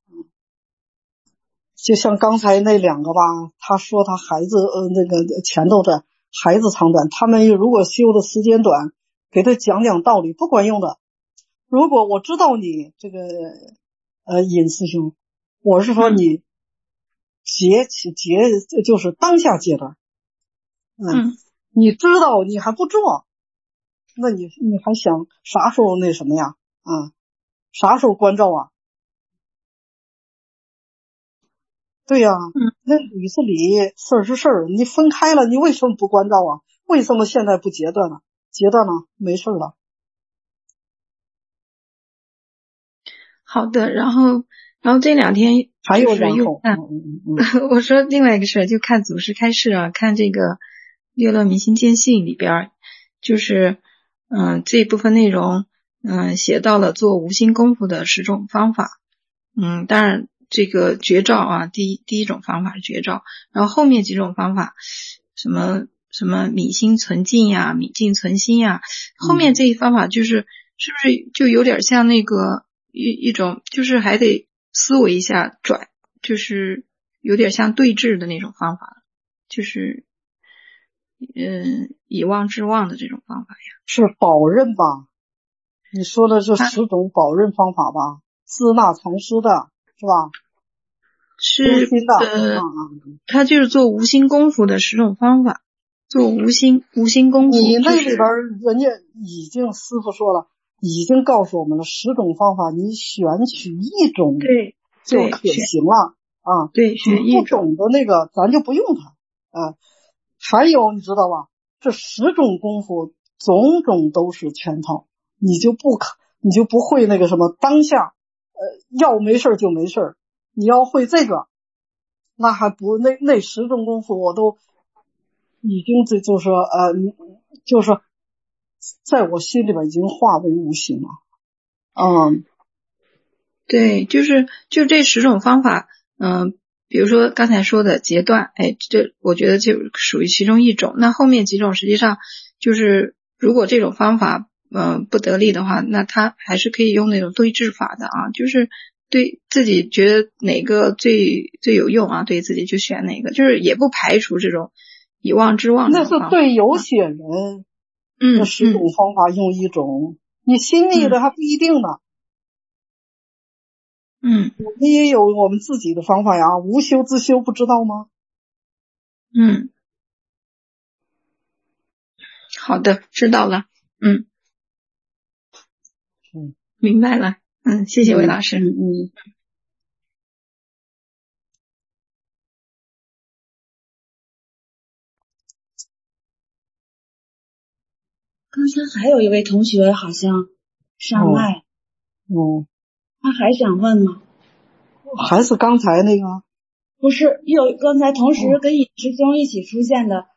Speaker 2: 就像刚才那2个吧，他说他孩子那个前头的孩子长短，他们如果修的时间短，给他讲讲道理不管用的。如果我知道你这个尹师兄，我是说你就是当下阶段，你知道你还不做，那你还想啥时候那什么呀？啥时候关照啊？对呀，那理是理，事儿是事儿，你分开了，你为什么不关照啊？为什么现在不截断呢？截断了，没事了。
Speaker 5: 好的，然后这2天
Speaker 2: 还有然后，
Speaker 5: 我说另外一个事，就看祖师开示啊，看这个《六乐明心见性》里边，就是这部分内容写到了做无心功夫的10种方法。当然这个绝招啊，第一种方法是绝招，然后后面几种方法，什么泯心存静呀，泯静存心呀，后面这一方法就是是不是就有点像那个一种，就是还得思维一下转，就是有点像对峙的那种方法，就是以妄制妄的这种方法呀。
Speaker 2: 是保任吧？你说的是10种保任方法吧？支那禅师的是吧？
Speaker 5: 是
Speaker 2: 无心的，
Speaker 5: 他就是做无心功夫的10种方法，做无心功夫。
Speaker 2: 你那里边人家已经师傅说了，已经告诉我们了10种方法，你选取一种就可行了啊。
Speaker 5: 对，选一种。
Speaker 2: 不懂的那个咱就不用它。还有你知道吧？这10种功夫种种都是圈套，你就不会那个什么当下要没事就没事，你要会这个，那还不那10种功夫我都已经就是在我心里边已经化为无形了。
Speaker 5: 对，就这10种方法，比如说刚才说的截断，这我觉得就属于其中一种。那后面几种实际上就是如果这种方法不得力的话，那他还是可以用那种对治法的啊，就是对自己觉得哪个最有用啊，对自己就选哪个，就是也不排除这种以妄制妄的方法。
Speaker 2: 那是对有些人，这10种方法用一种，你心里的还不一定呢。我们也有我们自己的方法呀，无修自修不知道吗？
Speaker 5: 好的，知道了。明白了。谢谢魏老师。
Speaker 1: 刚才还有一位同学好像上麦，他还想问吗？
Speaker 2: 还是刚才那个？
Speaker 1: 不是，刚才同时跟尹师兄一起出现的。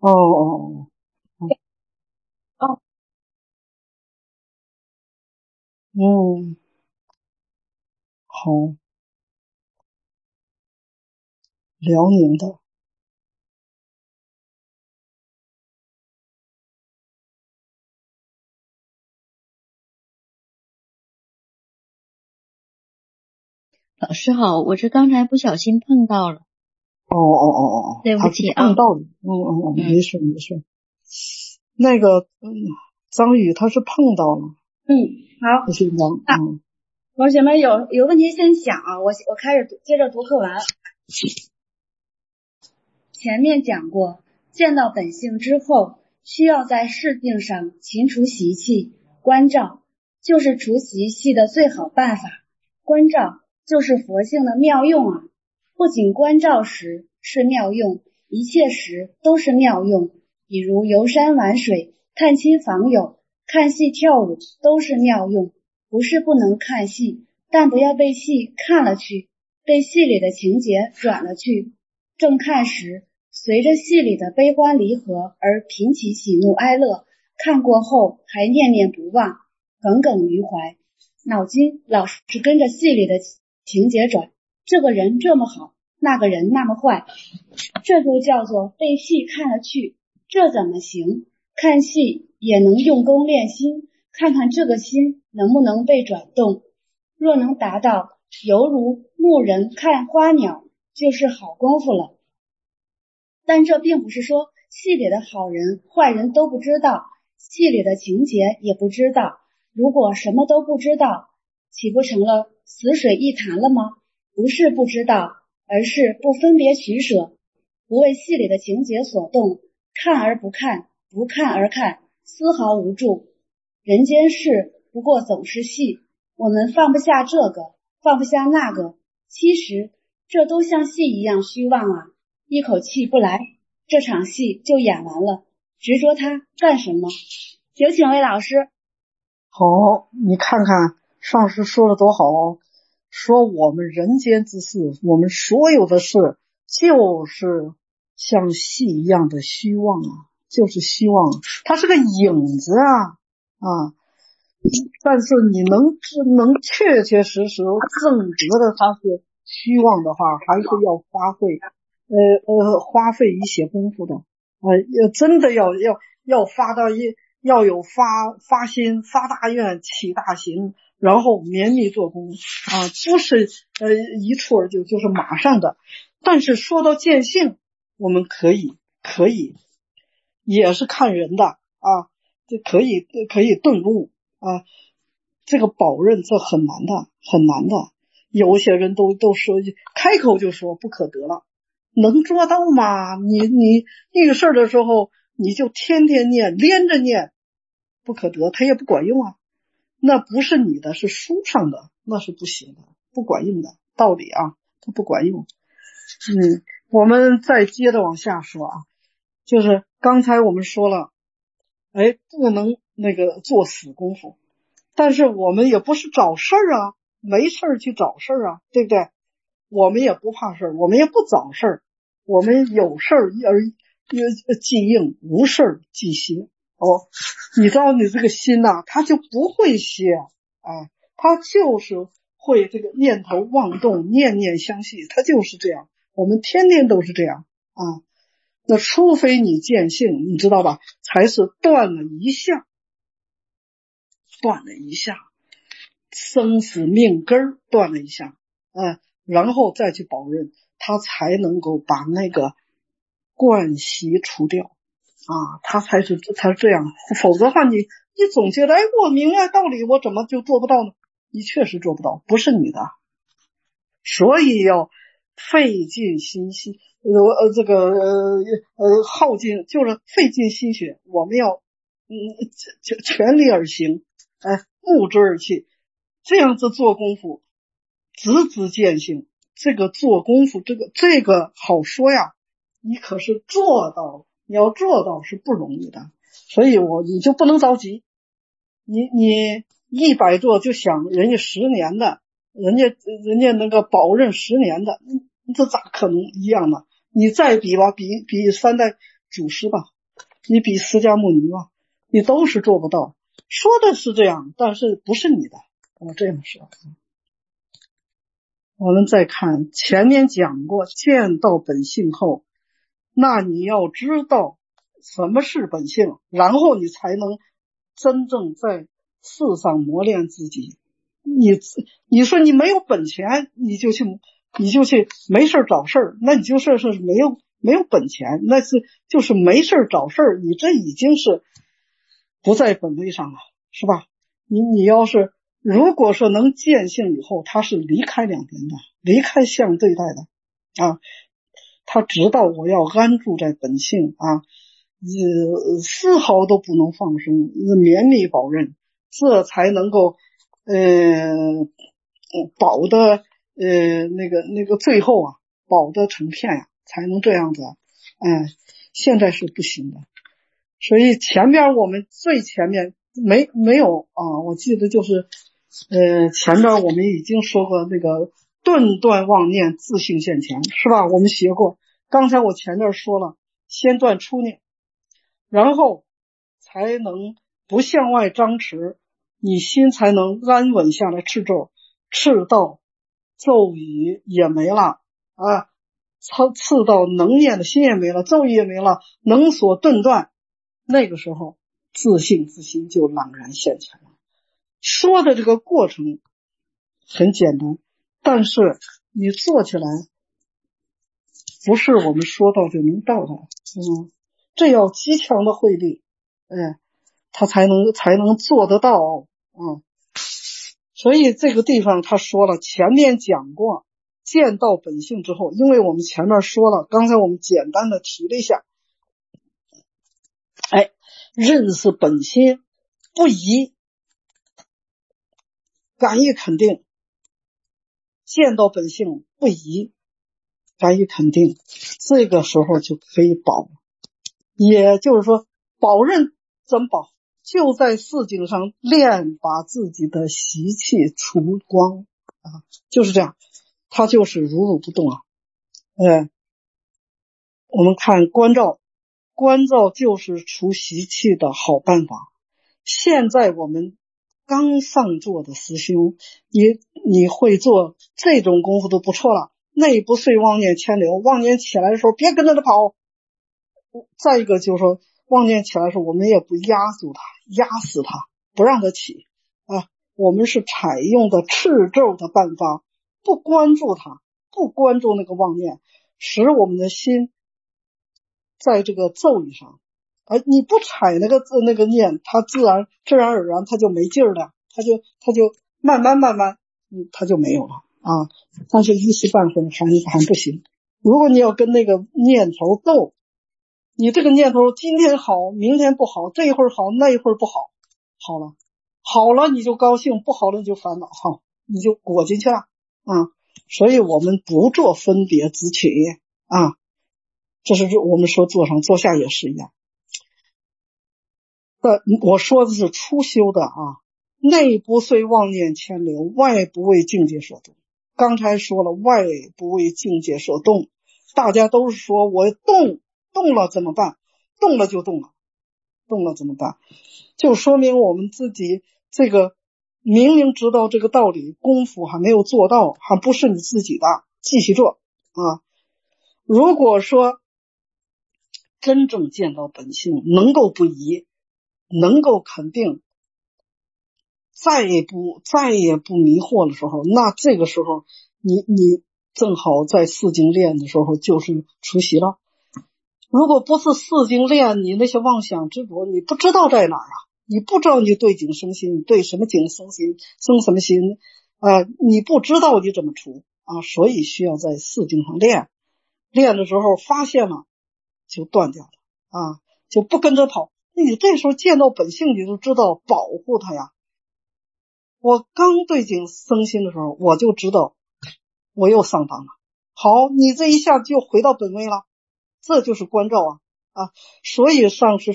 Speaker 2: 好，辽宁的。
Speaker 4: 老师好，我这刚才不小心碰到了。对不起啊。
Speaker 2: 碰到了。没事。那个张宇他是碰到了。
Speaker 1: 好。同学们有问题先想啊，我开始接着读课文。前面讲过，见到本性之后，需要在事境上勤除习气，关照就是除习气的最好办法。关照就是佛性的妙用啊！不仅关照时是妙用，一切时都是妙用。比如游山玩水、探亲访友、看戏跳舞都是妙用。不是不能看戏，但不要被戏看了去，被戏里的情节转了去。正看时，随着戏里的悲欢离合而频起喜怒哀乐，看过后还念念不忘，耿耿于怀，脑筋老是跟着戏里的情节转，这个人这么好，那个人那么坏，这就叫做被戏看了去。这怎么行？看戏也能用功练心，看看这个心能不能被转动。若能达到犹如牧人看花鸟，就是好功夫了。但这并不是说戏里的好人坏人都不知道，戏里的情节也不知道。如果什么都不知道，岂不成了死水一潭了吗？不是不知道，而是不分别取舍，不为戏里的情节所动，看而不看，不看而看，丝毫无助。人间事不过总是戏，我们放不下这个，放不下那个，其实这都像戏一样虚妄啊！一口气不来，这场戏就演完了，执着它干什么？有请魏老师。
Speaker 2: 好，你看看上师说的多好，说我们人间之事，我们所有的事就是像戏一样的虚妄啊，就是虚妄，它是个影子啊。但是你能确确实实正得的它是虚妄的话，还是要花费一些功夫的。真的要有发心、发大愿、起大行，然后绵密做工啊，不是一蹴就是马上的。但是说到见性，我们可以也是看人的啊，这可以顿悟啊。这个保任这很难的，有些人都说开口就说不可得了，能做到吗？你遇事的时候你就天天念，连着念，不可得，它也不管用啊。那不是你的，是书上的，那是不行的，不管用的道理啊，它不管用。我们再接着往下说啊，就是刚才我们说了，不能那个做死功夫。但是我们也不是找事儿啊，没事儿去找事儿啊，对不对？我们也不怕事儿，我们也不找事儿，我们有事儿而即应，无事儿即歇。你知道你这个心呐，它就不会歇，它就是会这个念头妄动，念念相续，它就是这样。我们天天都是这样啊。那除非你见性，你知道吧，才是断了一下，生死命根断了一下，然后再去保任，他才能够把那个惯习除掉啊，他才是这样。否则的话，你总觉得我明白道理，我怎么就做不到呢？你确实做不到，不是你的，所以要费尽心耗尽，就是费尽心血，我们要全力而行，目之而去，这样子做功夫，直见性。这个做功夫，这个好说呀，你可是做到，你要做到是不容易的。 所以你就不能着急，你100座就想人家10年的，人家那个保任10年的，这咋可能一样呢？你再比吧，比3代祖师吧，你比释迦牟尼吧，你都是做不到。说的是这样，但是不是你的，我这样说。我们再看前面讲过，见到本性后，那你要知道什么是本性，然后你才能真正在世上磨练自己。你说你没有本钱，你就去没事找事儿，那你就是没有本钱，那就是没事找事儿，你这已经是不在本位上了，是吧？你要是如果说能见性以后，他是离开两边的，离开相对待的啊，他知道我要安住在本性啊，丝毫都不能放松，绵密保任，这才能够保的那个最后啊，保的成片呀，才能这样子。现在是不行的。所以前边我们最前面没有啊，我记得就是前边我们已经说过那个顿断妄念，自性现前，是吧？我们学过。刚才我前面说了，先断初念，然后才能不向外张弛，你心才能安稳下来。赤道咒语也没了啊，次到能念的心也没了，咒语也没了，能所顿断，那个时候自性自心就朗然现前了。说的这个过程很简单，但是你做起来不是我们说到就能到的，这要极强的慧力，他才能做得到啊。所以这个地方他说了，前面讲过见到本性之后，因为我们前面说了，刚才我们简单的提了一下，认识本心不疑，敢于肯定，见到本性不疑，敢于肯定，这个时候就可以保。也就是说，保任怎么保？就在四境上练，把自己的习气除光啊，就是这样，它就是如如不动啊。我们看关照就是除习气的好办法。现在我们刚上座的师兄，你会做这种功夫都不错了。内不遂妄念牵流，妄念起来的时候别跟着他跑。再一个就是说，妄念起来的时候我们也不压住他，压死他，不让他起啊。我们是采用的斥咒的办法，不关注他，不关注那个妄念，使我们的心在这个咒语上。你不踩那个念，它自然而然它就没劲儿了，它就慢慢它就没有了啊。但是一时半会还不行。如果你要跟那个念头斗，你这个念头今天好，明天不好，这一会儿好，那一会儿不好，好了你就高兴，不好了你就烦恼，好你就裹进去了啊。所以我们不做分别执取啊，这是我们说坐上坐下也是一样。我说的是初修的啊，内不遂妄念牵流，外不为境界所动。刚才说了，外不为境界所动，大家都是说我动了怎么办？动了就动了，动了怎么办？就说明我们自己这个明明知道这个道理，功夫还没有做到，还不是你自己的，继续做啊。如果说真正见到本性，能够不疑，能够肯定，再也不迷惑的时候，那这个时候你正好在四经练的时候就是出席了。如果不是四经练，你那些妄想执着你不知道在哪儿啊，你不知道你对境生心，你对什么境生心，生什么心你不知道你怎么除啊，所以需要在四经上练的时候发现了就断掉了啊，就不跟着跑。你这时候见到本性，你就知道保护它呀。我刚对境生心的时候，我就知道我又上当了。好，你这一下就回到本位了，这就是关照啊。所以上师说，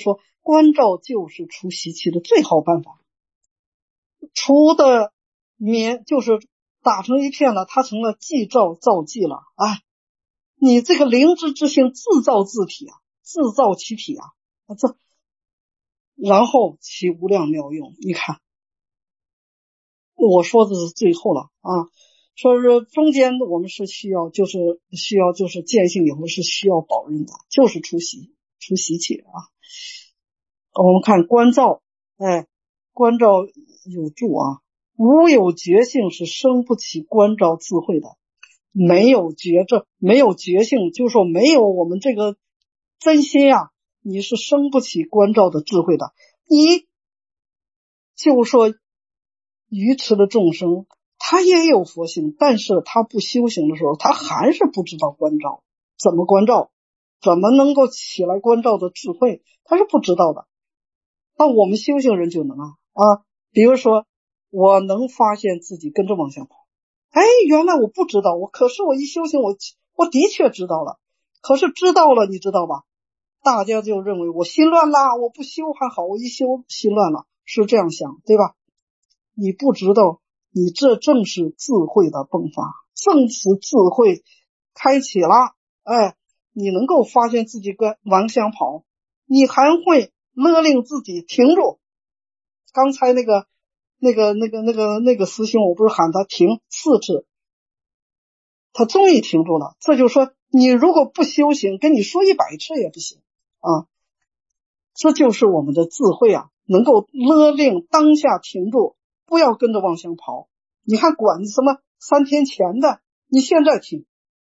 Speaker 2: 关照就是除习气的最好办法。除的棉就是打成一片了，它成了寂照造寂了。哎，你这个灵知之性自造自体啊，自造其体啊，这然后其无量妙用。你看，我说的是最后了啊，说是中间我们是需要就是见性以后是需要保任的，就是除习气啊。我们看观照，哎，观照有助啊。无有觉性是生不起观照智慧的，没有觉性，就是说没有我们这个真心啊，你是生不起观照的智慧的。你就说愚痴的众生，他也有佛性，但是他不修行的时候，他还是不知道观照，怎么观照，怎么能够起来观照的智慧，他是不知道的。那我们修行人就能啊，比如说我能发现自己跟着往下跑，哎，原来我不知道，可是我一修行，我的确知道了，可是知道了，你知道吧？大家就认为我心乱啦，我不修还好，我一修心乱了，是这样想，对吧？你不知道，你这正是智慧的迸发，正是智慧开启了，哎，你能够发现自己跟往下跑，你还会勒令自己停住。刚才那个师兄，我不是喊他停4次，他终于停住了。这就是说，你如果不修行，跟你说100次也不行啊。这就是我们的智慧啊，能够勒令当下停住，不要跟着往前跑。你看管什么3天前的，你现在停。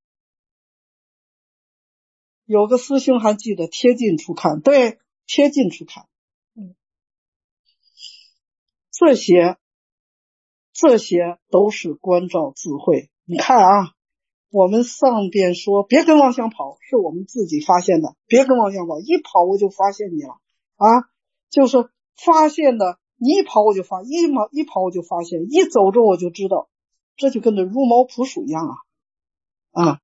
Speaker 2: 有个师兄还记得贴近处看，对，贴近处看。这些都是关照智慧。你看啊，我们上边说别跟妄想跑，是我们自己发现的，别跟妄想跑，一跑我就发现你了啊，就是发现的，你一跑我就发，一跑我就发现，一走着我就知道，这就跟着如毛捕鼠一样啊。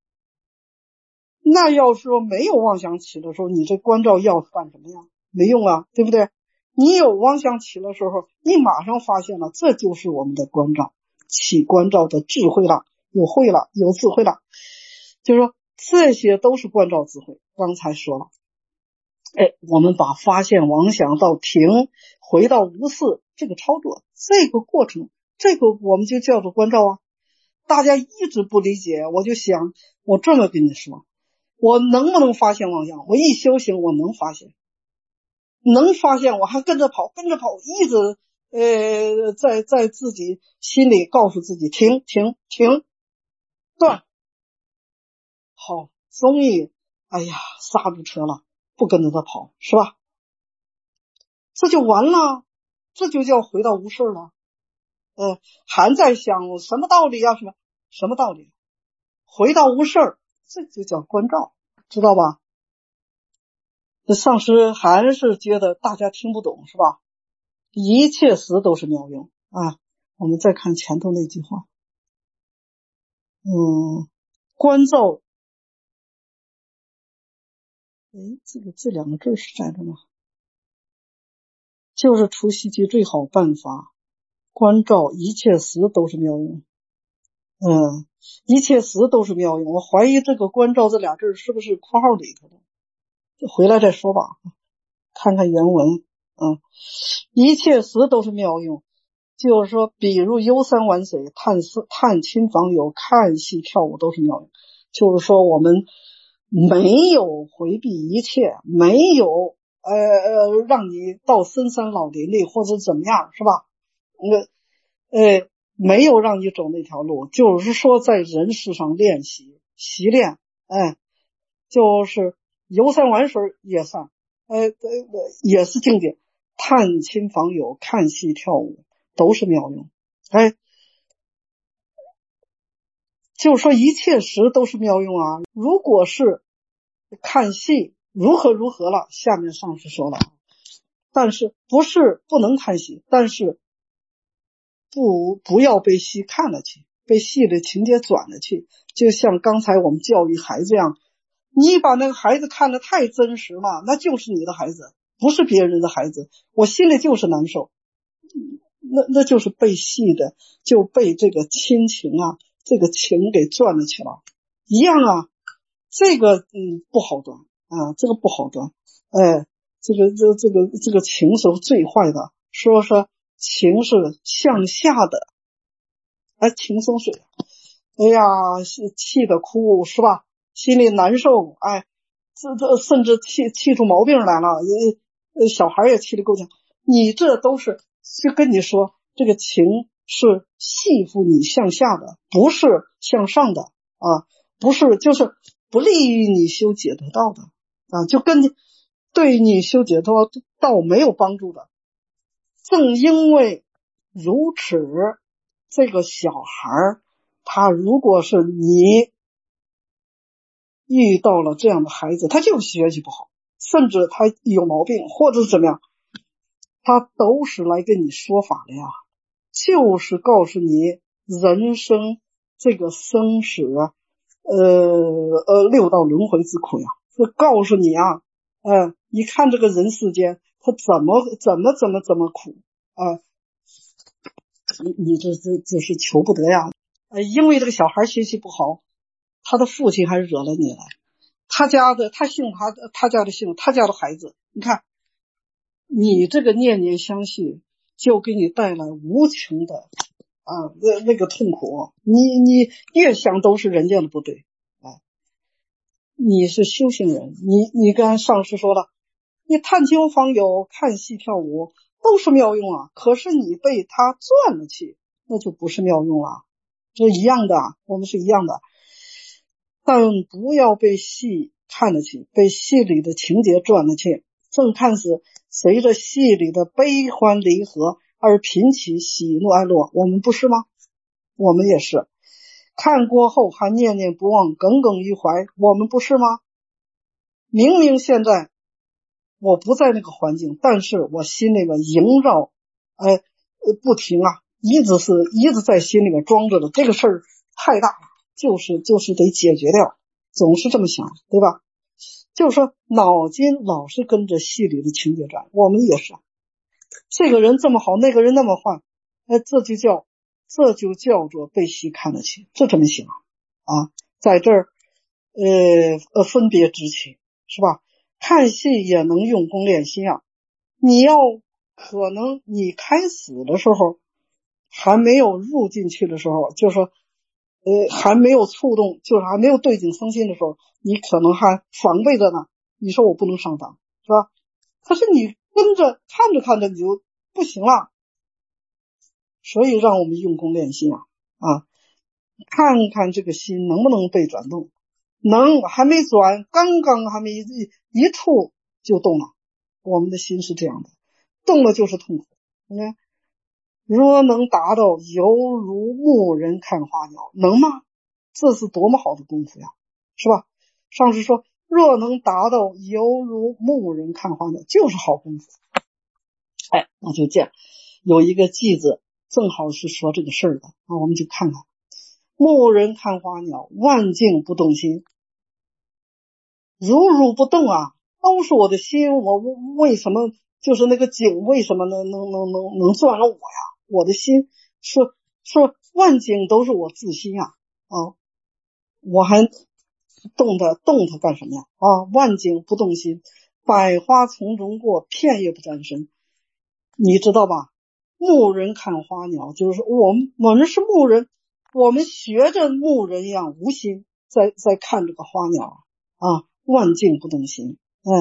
Speaker 2: 那要说没有妄想起的时候，你这关照要干什么呀？没用啊，对不对？你有妄想起的时候，你马上发现了，这就是我们的关照，起关照的智慧了，有慧了，有智慧了。就是说这些都是关照智慧。刚才说了，哎，我们把发现妄想到停，回到无事这个操作，这个过程，这个我们就叫做关照啊。大家一直不理解，我就想，我这么跟你说，我能不能发现妄想？我一修行，我能发现。能发现我还跟着跑，一直在自己心里告诉自己停，断。好，终于哎呀刹住车了，不跟着他跑，是吧？这就完了，这就叫回到无事了。还在想什么道理啊，什么道理？回到无事，这就叫关照，知道吧？这上师还是觉得大家听不懂，是吧？一切时都是妙用啊。我们再看前头那句话，关照，这2个字是在这吗？就是除习气最好办法，关照一切时都是妙用。一切时都是妙用。我怀疑这个关照这俩字是不是括号里头的，回来再说吧，看看原文。一切时都是妙用，就是说比如游山玩水、探亲访友、看戏跳舞都是妙用。就是说我们没有回避一切，没有让你到深山老林里或者怎么样，是吧？没有让你走那条路，就是说在人世上练习习练，就是游山玩水也算，也是境界。探亲访友、看戏跳舞都是妙用。就是说一切时都是妙用啊。如果是看戏如何了，下面上师说了，但是不是不能看戏，但是不要被戏看了去，被戏的情节转了去。就像刚才我们教育孩子一样，你把那个孩子看得太真实了，那就是你的孩子， 不是别人的孩子，我心里就是难受。那就是被戏的，就被这个亲情啊，这个情给赚了去了，一样啊。这个不好端啊，这个不好端。这个情是最坏的，说情是向下的，情生水，哎呀，气得哭是吧？心里难受，这甚至气出毛病来了，小孩也气得够呛。你这都是就跟你说，这个情是系负你向下的，不是向上的啊，不是就是不利于你修解脱道的啊，就跟你对你修解脱道没有帮助的。正因为如此，这个小孩他如果是你遇到了这样的孩子，他就学习不好，甚至他有毛病或者是怎么样，他都是来跟你说法的呀，就是告诉你人生这个生死六道轮回之苦呀，是告诉你啊，你看这个人世间他怎么苦啊，你这就是求不得呀。因为这个小孩学习不好，他的父亲还惹了你了，他家的姓他家的孩子，你看你这个念念相续就给你带来无穷的那个痛苦，你越想都是人家的不对啊。你是修行人，你跟上师说了，你探亲访友看戏跳舞都是妙用啊，可是你被他赚了去，那就不是妙用了。这一样的，我们是一样的，但不要被戏看了去，被戏里的情节赚了去。正看时，随着戏里的悲欢离合而频起喜怒哀乐，我们不是吗？我们也是。看过后还念念不忘，耿耿于怀，我们不是吗？明明现在我不在那个环境，但是我心里面萦绕，不停啊，一直在心里面装着的，这个事儿太大了，就是得解决掉，总是这么想，对吧？就是说脑筋老是跟着戏里的情节转，我们也是，这个人这么好，那个人那么坏，这就叫做被戏看得起，这怎么行啊？在这儿分别执起，是吧？看戏也能用功练心啊。你要可能你开始的时候还没有入进去的时候，就是说还没有触动，就是还没有对境生心的时候，你可能还防备着呢，你说我不能上当，是吧？可是你跟着看着你就不行了。所以让我们用功练心看看这个心能不能被转动，能，还没转，刚刚还没一触就动了。我们的心是这样的，动了就是痛苦。你看，若能达到犹如牧人看花鸟，能吗？这是多么好的功夫呀，是吧？上师说，若能达到犹如牧人看花鸟，就是好功夫。那就这样，有一个句子正好是说这个事儿的我们就看看。牧人看花鸟，万境不动心。如不动都是我的心，我为什么就是那个景为什么能转了我呀？我的心说万境都是我自心我还动它干什么呀？万境不动心，百花丛中过，片叶不沾身。你知道吧？牧人看花鸟，就是我们是牧人，我们学着牧人一样无心在看这个花鸟万境不动心。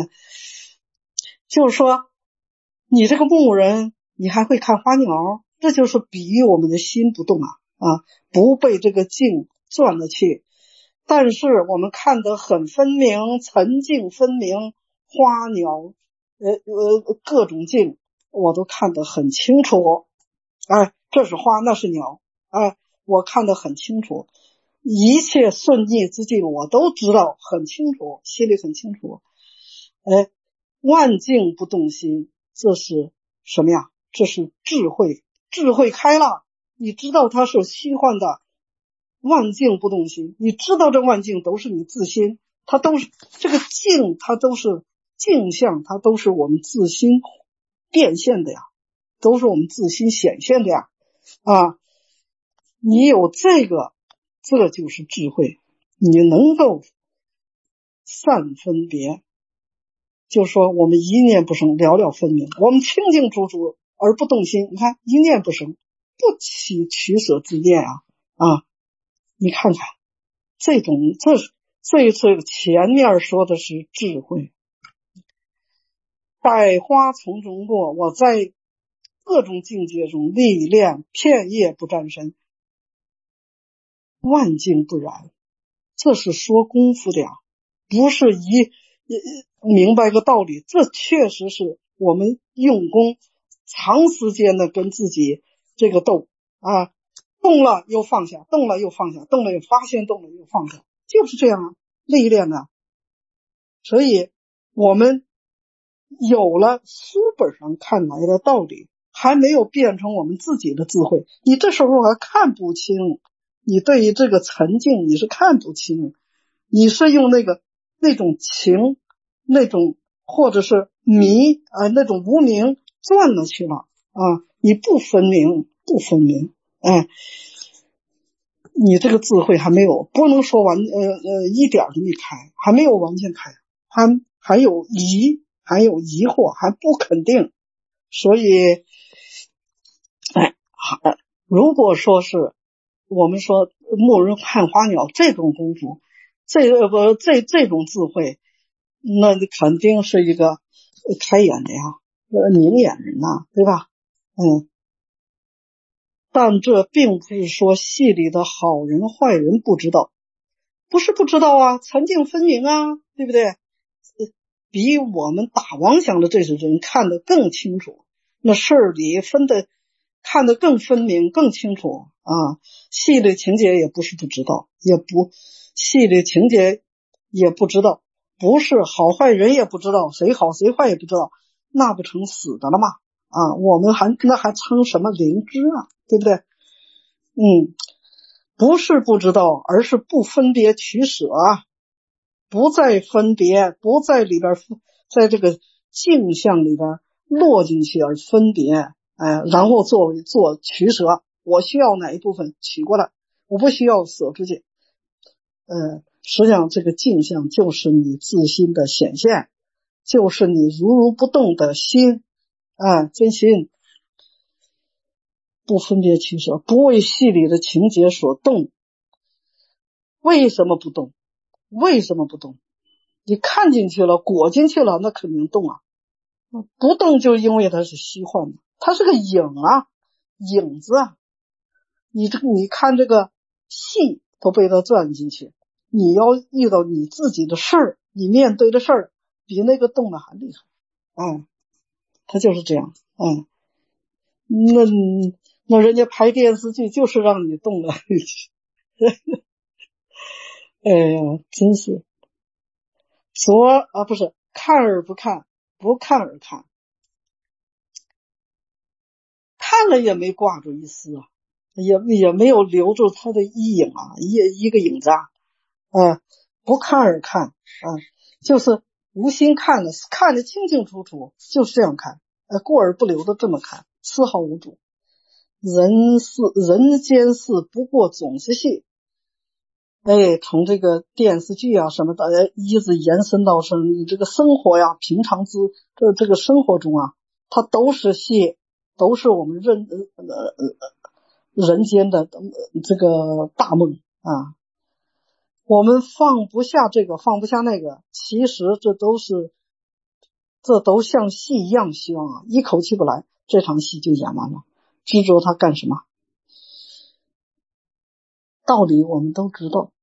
Speaker 2: 就是说你这个牧人你还会看花鸟，这就是比喻我们的心不动不被这个境转了去。但是我们看得很分明，沉静分明，花鸟各种境我都看得很清楚。这是花，那是鸟，我看得很清楚，一切顺逆之境我都知道很清楚，心里很清楚。万境不动心，这是什么呀？这是智慧，智慧开了，你知道它是虚幻的。万境不动心，你知道这万境都是你自心，它都是这个境，它都是镜像它都是我们自心变现的呀，都是我们自心显现的呀。啊，你有这个，这就是智慧，你能够善分别，就是说我们一念不生，了了分明，我们清清楚楚而不动心。你看一念不生，不起取舍之念啊。你看看这种，这前面说的是智慧。百花丛中过，我在各种境界中历练，片叶不沾身，万境不染。这是说功夫的呀，不是明白个道理，这确实是我们用功长时间的跟自己这个斗啊，动了又放下，动了又放下，动了又发现，动了又放下，就是这样历练的。所以我们有了书本上看来的道理，还没有变成我们自己的智慧，你这时候还看不清，你对于这个沉静你是看不清，你是用那种情，那种或者是迷那种无明转了去了啊，你不分明，你这个智慧还没有，不能说一点都没开，还没有完全开，还有疑惑，还不肯定。所以如果说是我们说牧人看花鸟这种功夫，这种智慧，那肯定是一个开眼的呀，明眼人呐，对吧？但这并不是说戏里的好人坏人不知道，不是不知道啊，沉静分明啊，对不对？比我们打妄想的这些人看得更清楚，那事儿里看得更分明更清楚啊。戏里情节也不是不知道，戏里情节也不知道，不是好坏人也不知道，谁好谁坏也不知道，那不成死的了吗？我们那还称什么灵知啊，对不对？不是不知道，而是不分别取舍啊，不再分别，不在里边，在这个镜像里边落进去而分别，然后做取舍，我需要哪一部分取过来，我不需要舍出去。实际上这个镜像就是你自心的显现，就是你如不动的心，真心，不分别取舍，不为戏里的情节所动。为什么不动？你看进去了，裹进去了，那肯定动啊。不动就因为它是虚幻的，它是个影子啊。你看这个戏都被它转进去，你要遇到你自己的事儿，你面对的事儿比那个动的还厉害。它就是这样。那人家拍电视剧就是让你动了。哎呀，真是不是看而不看，不看而看，看了也没挂住一丝啊，也没有留住他的一影啊，一个影子啊。不看而看就是无心看的，看得清清楚楚，就是这样看，过而不留的这么看，丝毫无主。人间事不过总是戏。从这个电视剧啊什么的，一直延伸到你这个生活呀，平常这个生活中啊，它都是戏，都是我们人间的这个大梦啊。我们放不下这个，放不下那个，其实这都像戏一样，希望啊，一口气不来，这场戏就演完了。执着它干什么？道理我们都知道。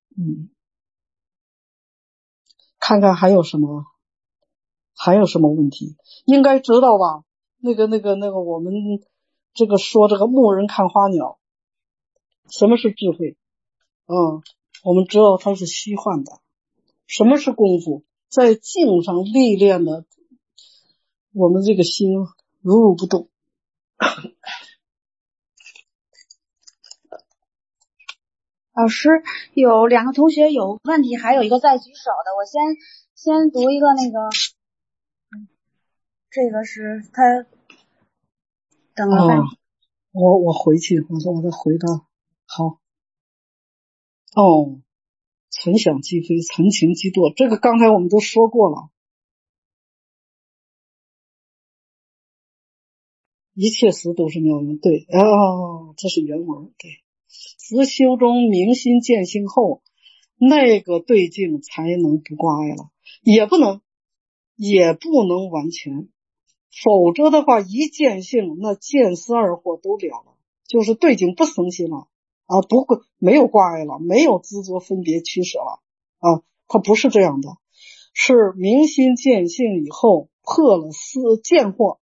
Speaker 2: 看看还有什么问题，应该知道吧？那个我们这个说这个牧人看花鸟，什么是智慧？我们知道它是虚幻的。什么是功夫？在境上历练的我们这个心如不动。
Speaker 1: 老师，有2个同学有问题，还有一个在举手的，我先读一个那个这个是他等了半天。
Speaker 2: 我回去，我再回到好。存想即非，存情即堕，这个刚才我们都说过了。一切时都是妙用，对，这是原文，对。自修中明心见性后，那个对境才能不挂碍了，也不能完全，否则的话一见性，那见思二惑都了了，就是对境不生心了啊，没有挂碍了，没有执着分别取舍了啊，它不是这样的，是明心见性以后破了见惑，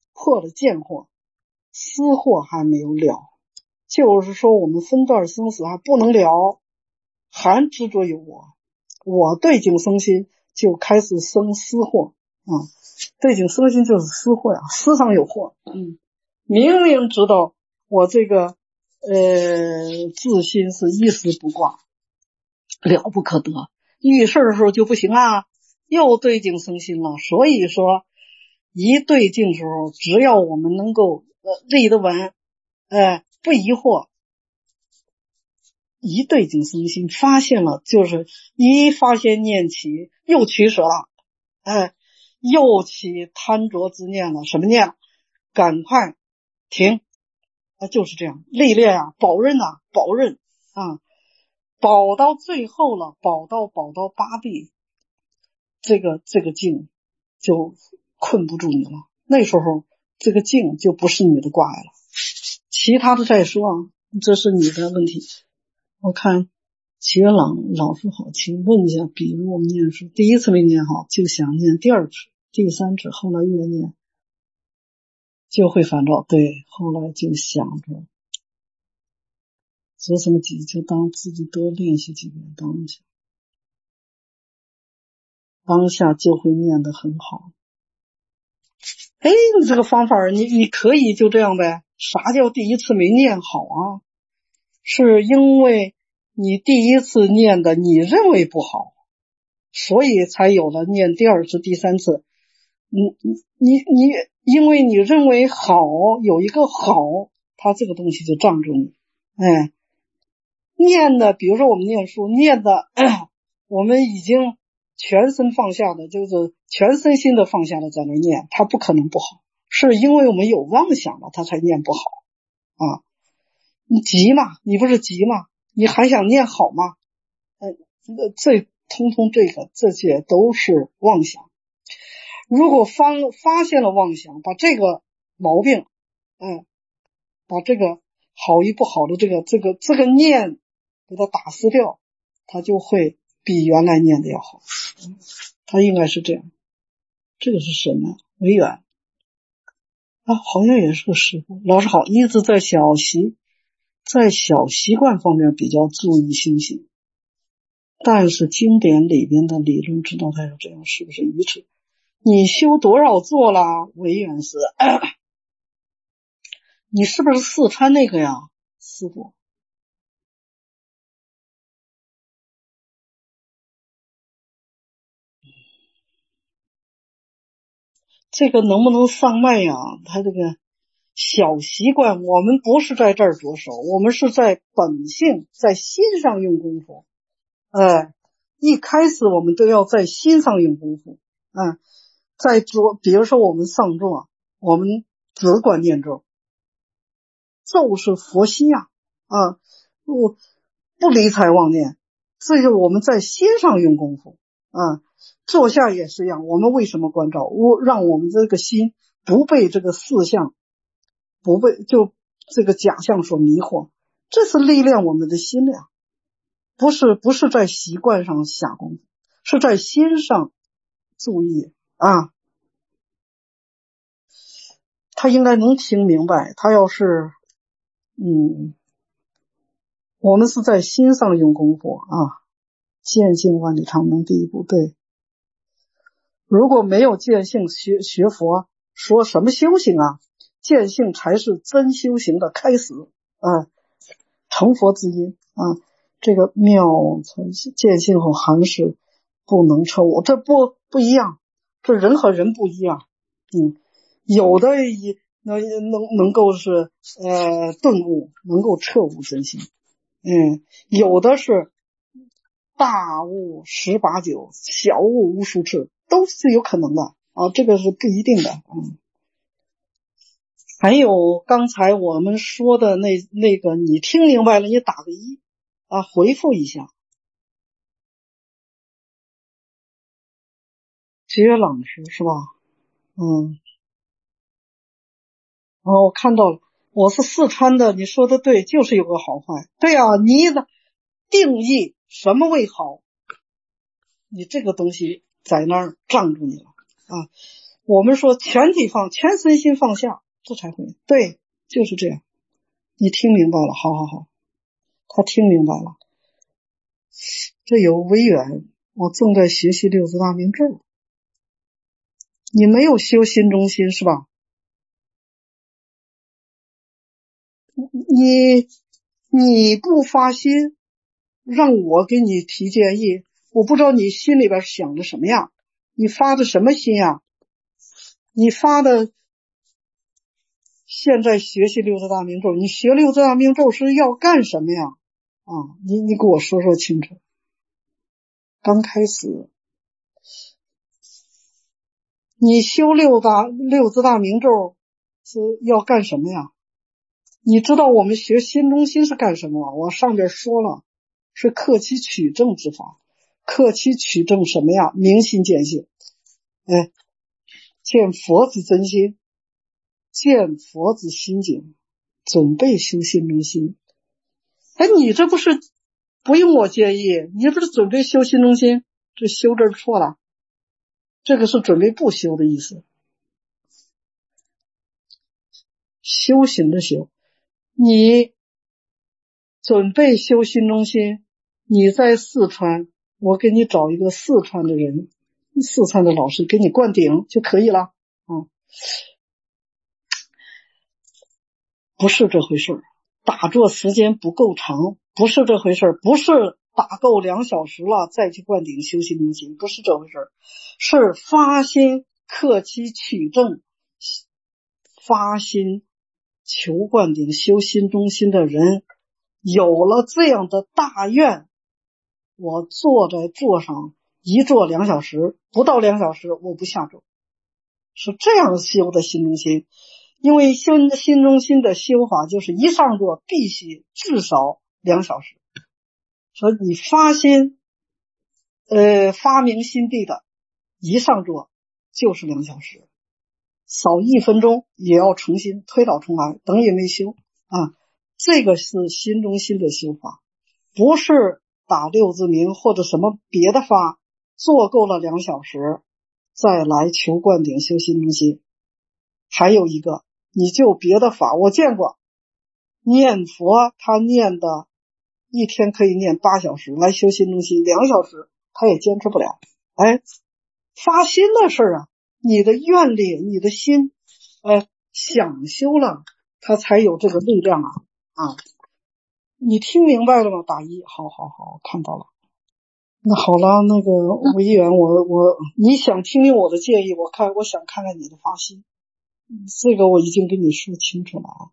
Speaker 2: 思惑还没有了，就是说我们分段生死还不能了，还执着有我对境生心，就开始生思惑啊，对境生心就是思惑呀，思上有惑，明明知道我这个自心是一时不挂，了不可得，遇事的时候就不行啊，又对境生心了，所以说一对境的时候，只要我们能够立得稳，不疑惑，一对境生心，发现了就是一发现念起又取舍了，又起贪着之念了，什么念？赶快停，就是这样，历练啊，保任啊，保到最后了，保到八地，这个境就困不住你了，那时候这个境就不是你的挂碍了，其他的再说啊，这是你的问题。我看齐元朗老师好，请问一下，比如我们念书第一次没念好，就想念第二次、第三次，后来越念就会烦躁，对，后来就想着做什么急，就当自己多练习几遍当下就会念得很好。你这个方法你可以就这样呗。啥叫第一次没念好啊？是因为你第一次念的你认为不好，所以才有了念第二次、第三次。你因为你认为好，有一个好，它这个东西就障住你。念的，比如说我们念书念的，我们已经全身放下的，就是全身心的放下的在那念，它不可能不好，是因为我们有妄想了，它才念不好啊。你急嘛，你不是急嘛，你还想念好吗？这通通这些都是妄想。如果发现了妄想，把这个毛病，把这个好与不好的这个念给它打撕掉，它就会比原来念的要好。它应该是这样。这个是什么？维远好像也是个师傅。老师好，一直在小习惯方面比较注意修行，但是经典里边的理论知道他要这样是不是愚痴？你修多少座了？维远师，你是不是四川那个呀，师傅？这个能不能上麦呀？他这个小习惯，我们不是在这儿着手，我们是在本性，在心上用功夫。一开始我们都要在心上用功夫。比如说我们上座，我们只管念咒，咒是佛心呀，不理睬妄念，这就是我们在心上用功夫。坐下也是一样，我们为什么关照？让我们这个心不被这个四相，不被就这个假象所迷惑，这是历练我们的心量，不是在习惯上下功夫，是在心上注意啊。他应该能听明白，他要是我们是在心上用功夫啊，见性万里长征第一步。对，如果没有见性，学佛说什么修行啊？见性才是真修行的开始成佛之因啊。这个妙见性后还是不能称我，这不一样，这人和人不一样。 有的也能够是顿悟，能够彻悟真心，有的是大悟十八九，小悟无数次，都是有可能的啊，这个是不一定的。还有刚才我们说的那个，你听明白了，你打个1啊，回复一下。杰老师是吧？我看到了，我是四川的，你说的对，就是有个好坏。对啊，你的定义什么为好，你这个东西在那儿障住你了啊。我们说全身心放下，这才会对，就是这样。你听明白了，好，他听明白了。这有微缘，我正在学习六字大明咒，你没有修心中心是吧？你不发心，让我给你提建议，我不知道你心里边想的什么样，你发的什么心呀？你发的现在学习六字大明咒，你学六字大明咒是要干什么呀？啊，你给我说说清楚。刚开始你修六字大明咒是要干什么呀？你知道我们学心中心是干什么吗？我上边说了，是克期取证之法。克期取证什么呀？明心见性，见佛之真心，见佛之心境，准备修心中心。你这不是不用我建议，你这不是准备修心中心？这修这错了，这个是准备不修的意思。修行的修，你准备修心中心，你在四川，我给你找一个四川的人，四川的老师给你灌顶就可以了。不是这回事，打坐时间不够长，不是这回事，不是打够2小时了再去灌顶修心中心，不是这回事，是发心克期取证，发心求灌顶修心中心的人，有了这样的大愿，我坐在座上一坐2小时，不到2小时我不下座，是这样修的心中心。因为心中心的修法就是一上座必须至少2小时，所以你发心发明心地的，一上座就是2小时，少1分钟也要重新推倒重来，等也没修啊。这个是心中心的修法，不是打六字名或者什么别的法，做够了2小时再来求灌顶修心中心。还有一个，你就别的法，我见过念佛，他念的一天可以念8小时，来修心中心2小时他也坚持不了。发心的事啊，你的愿力，你的心想修了，他才有这个力量啊。你听明白了吗？打1，好，看到了。那好了，那个委员，你想听听我的建议，我想看看你的发心，这个我已经跟你说清楚了啊。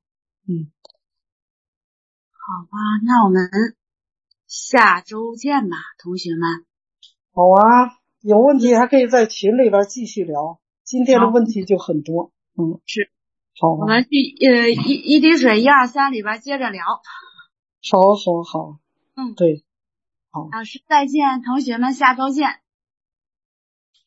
Speaker 1: 好吧，那我们下周见吧，同学们。
Speaker 2: 好啊，有问题还可以在群里边继续聊，今天的问题就很多。
Speaker 1: 是。
Speaker 2: 好，
Speaker 1: 我们一滴水1、2、3里边接着聊。
Speaker 2: 好。对，好。
Speaker 1: 老师再见，同学们下周见。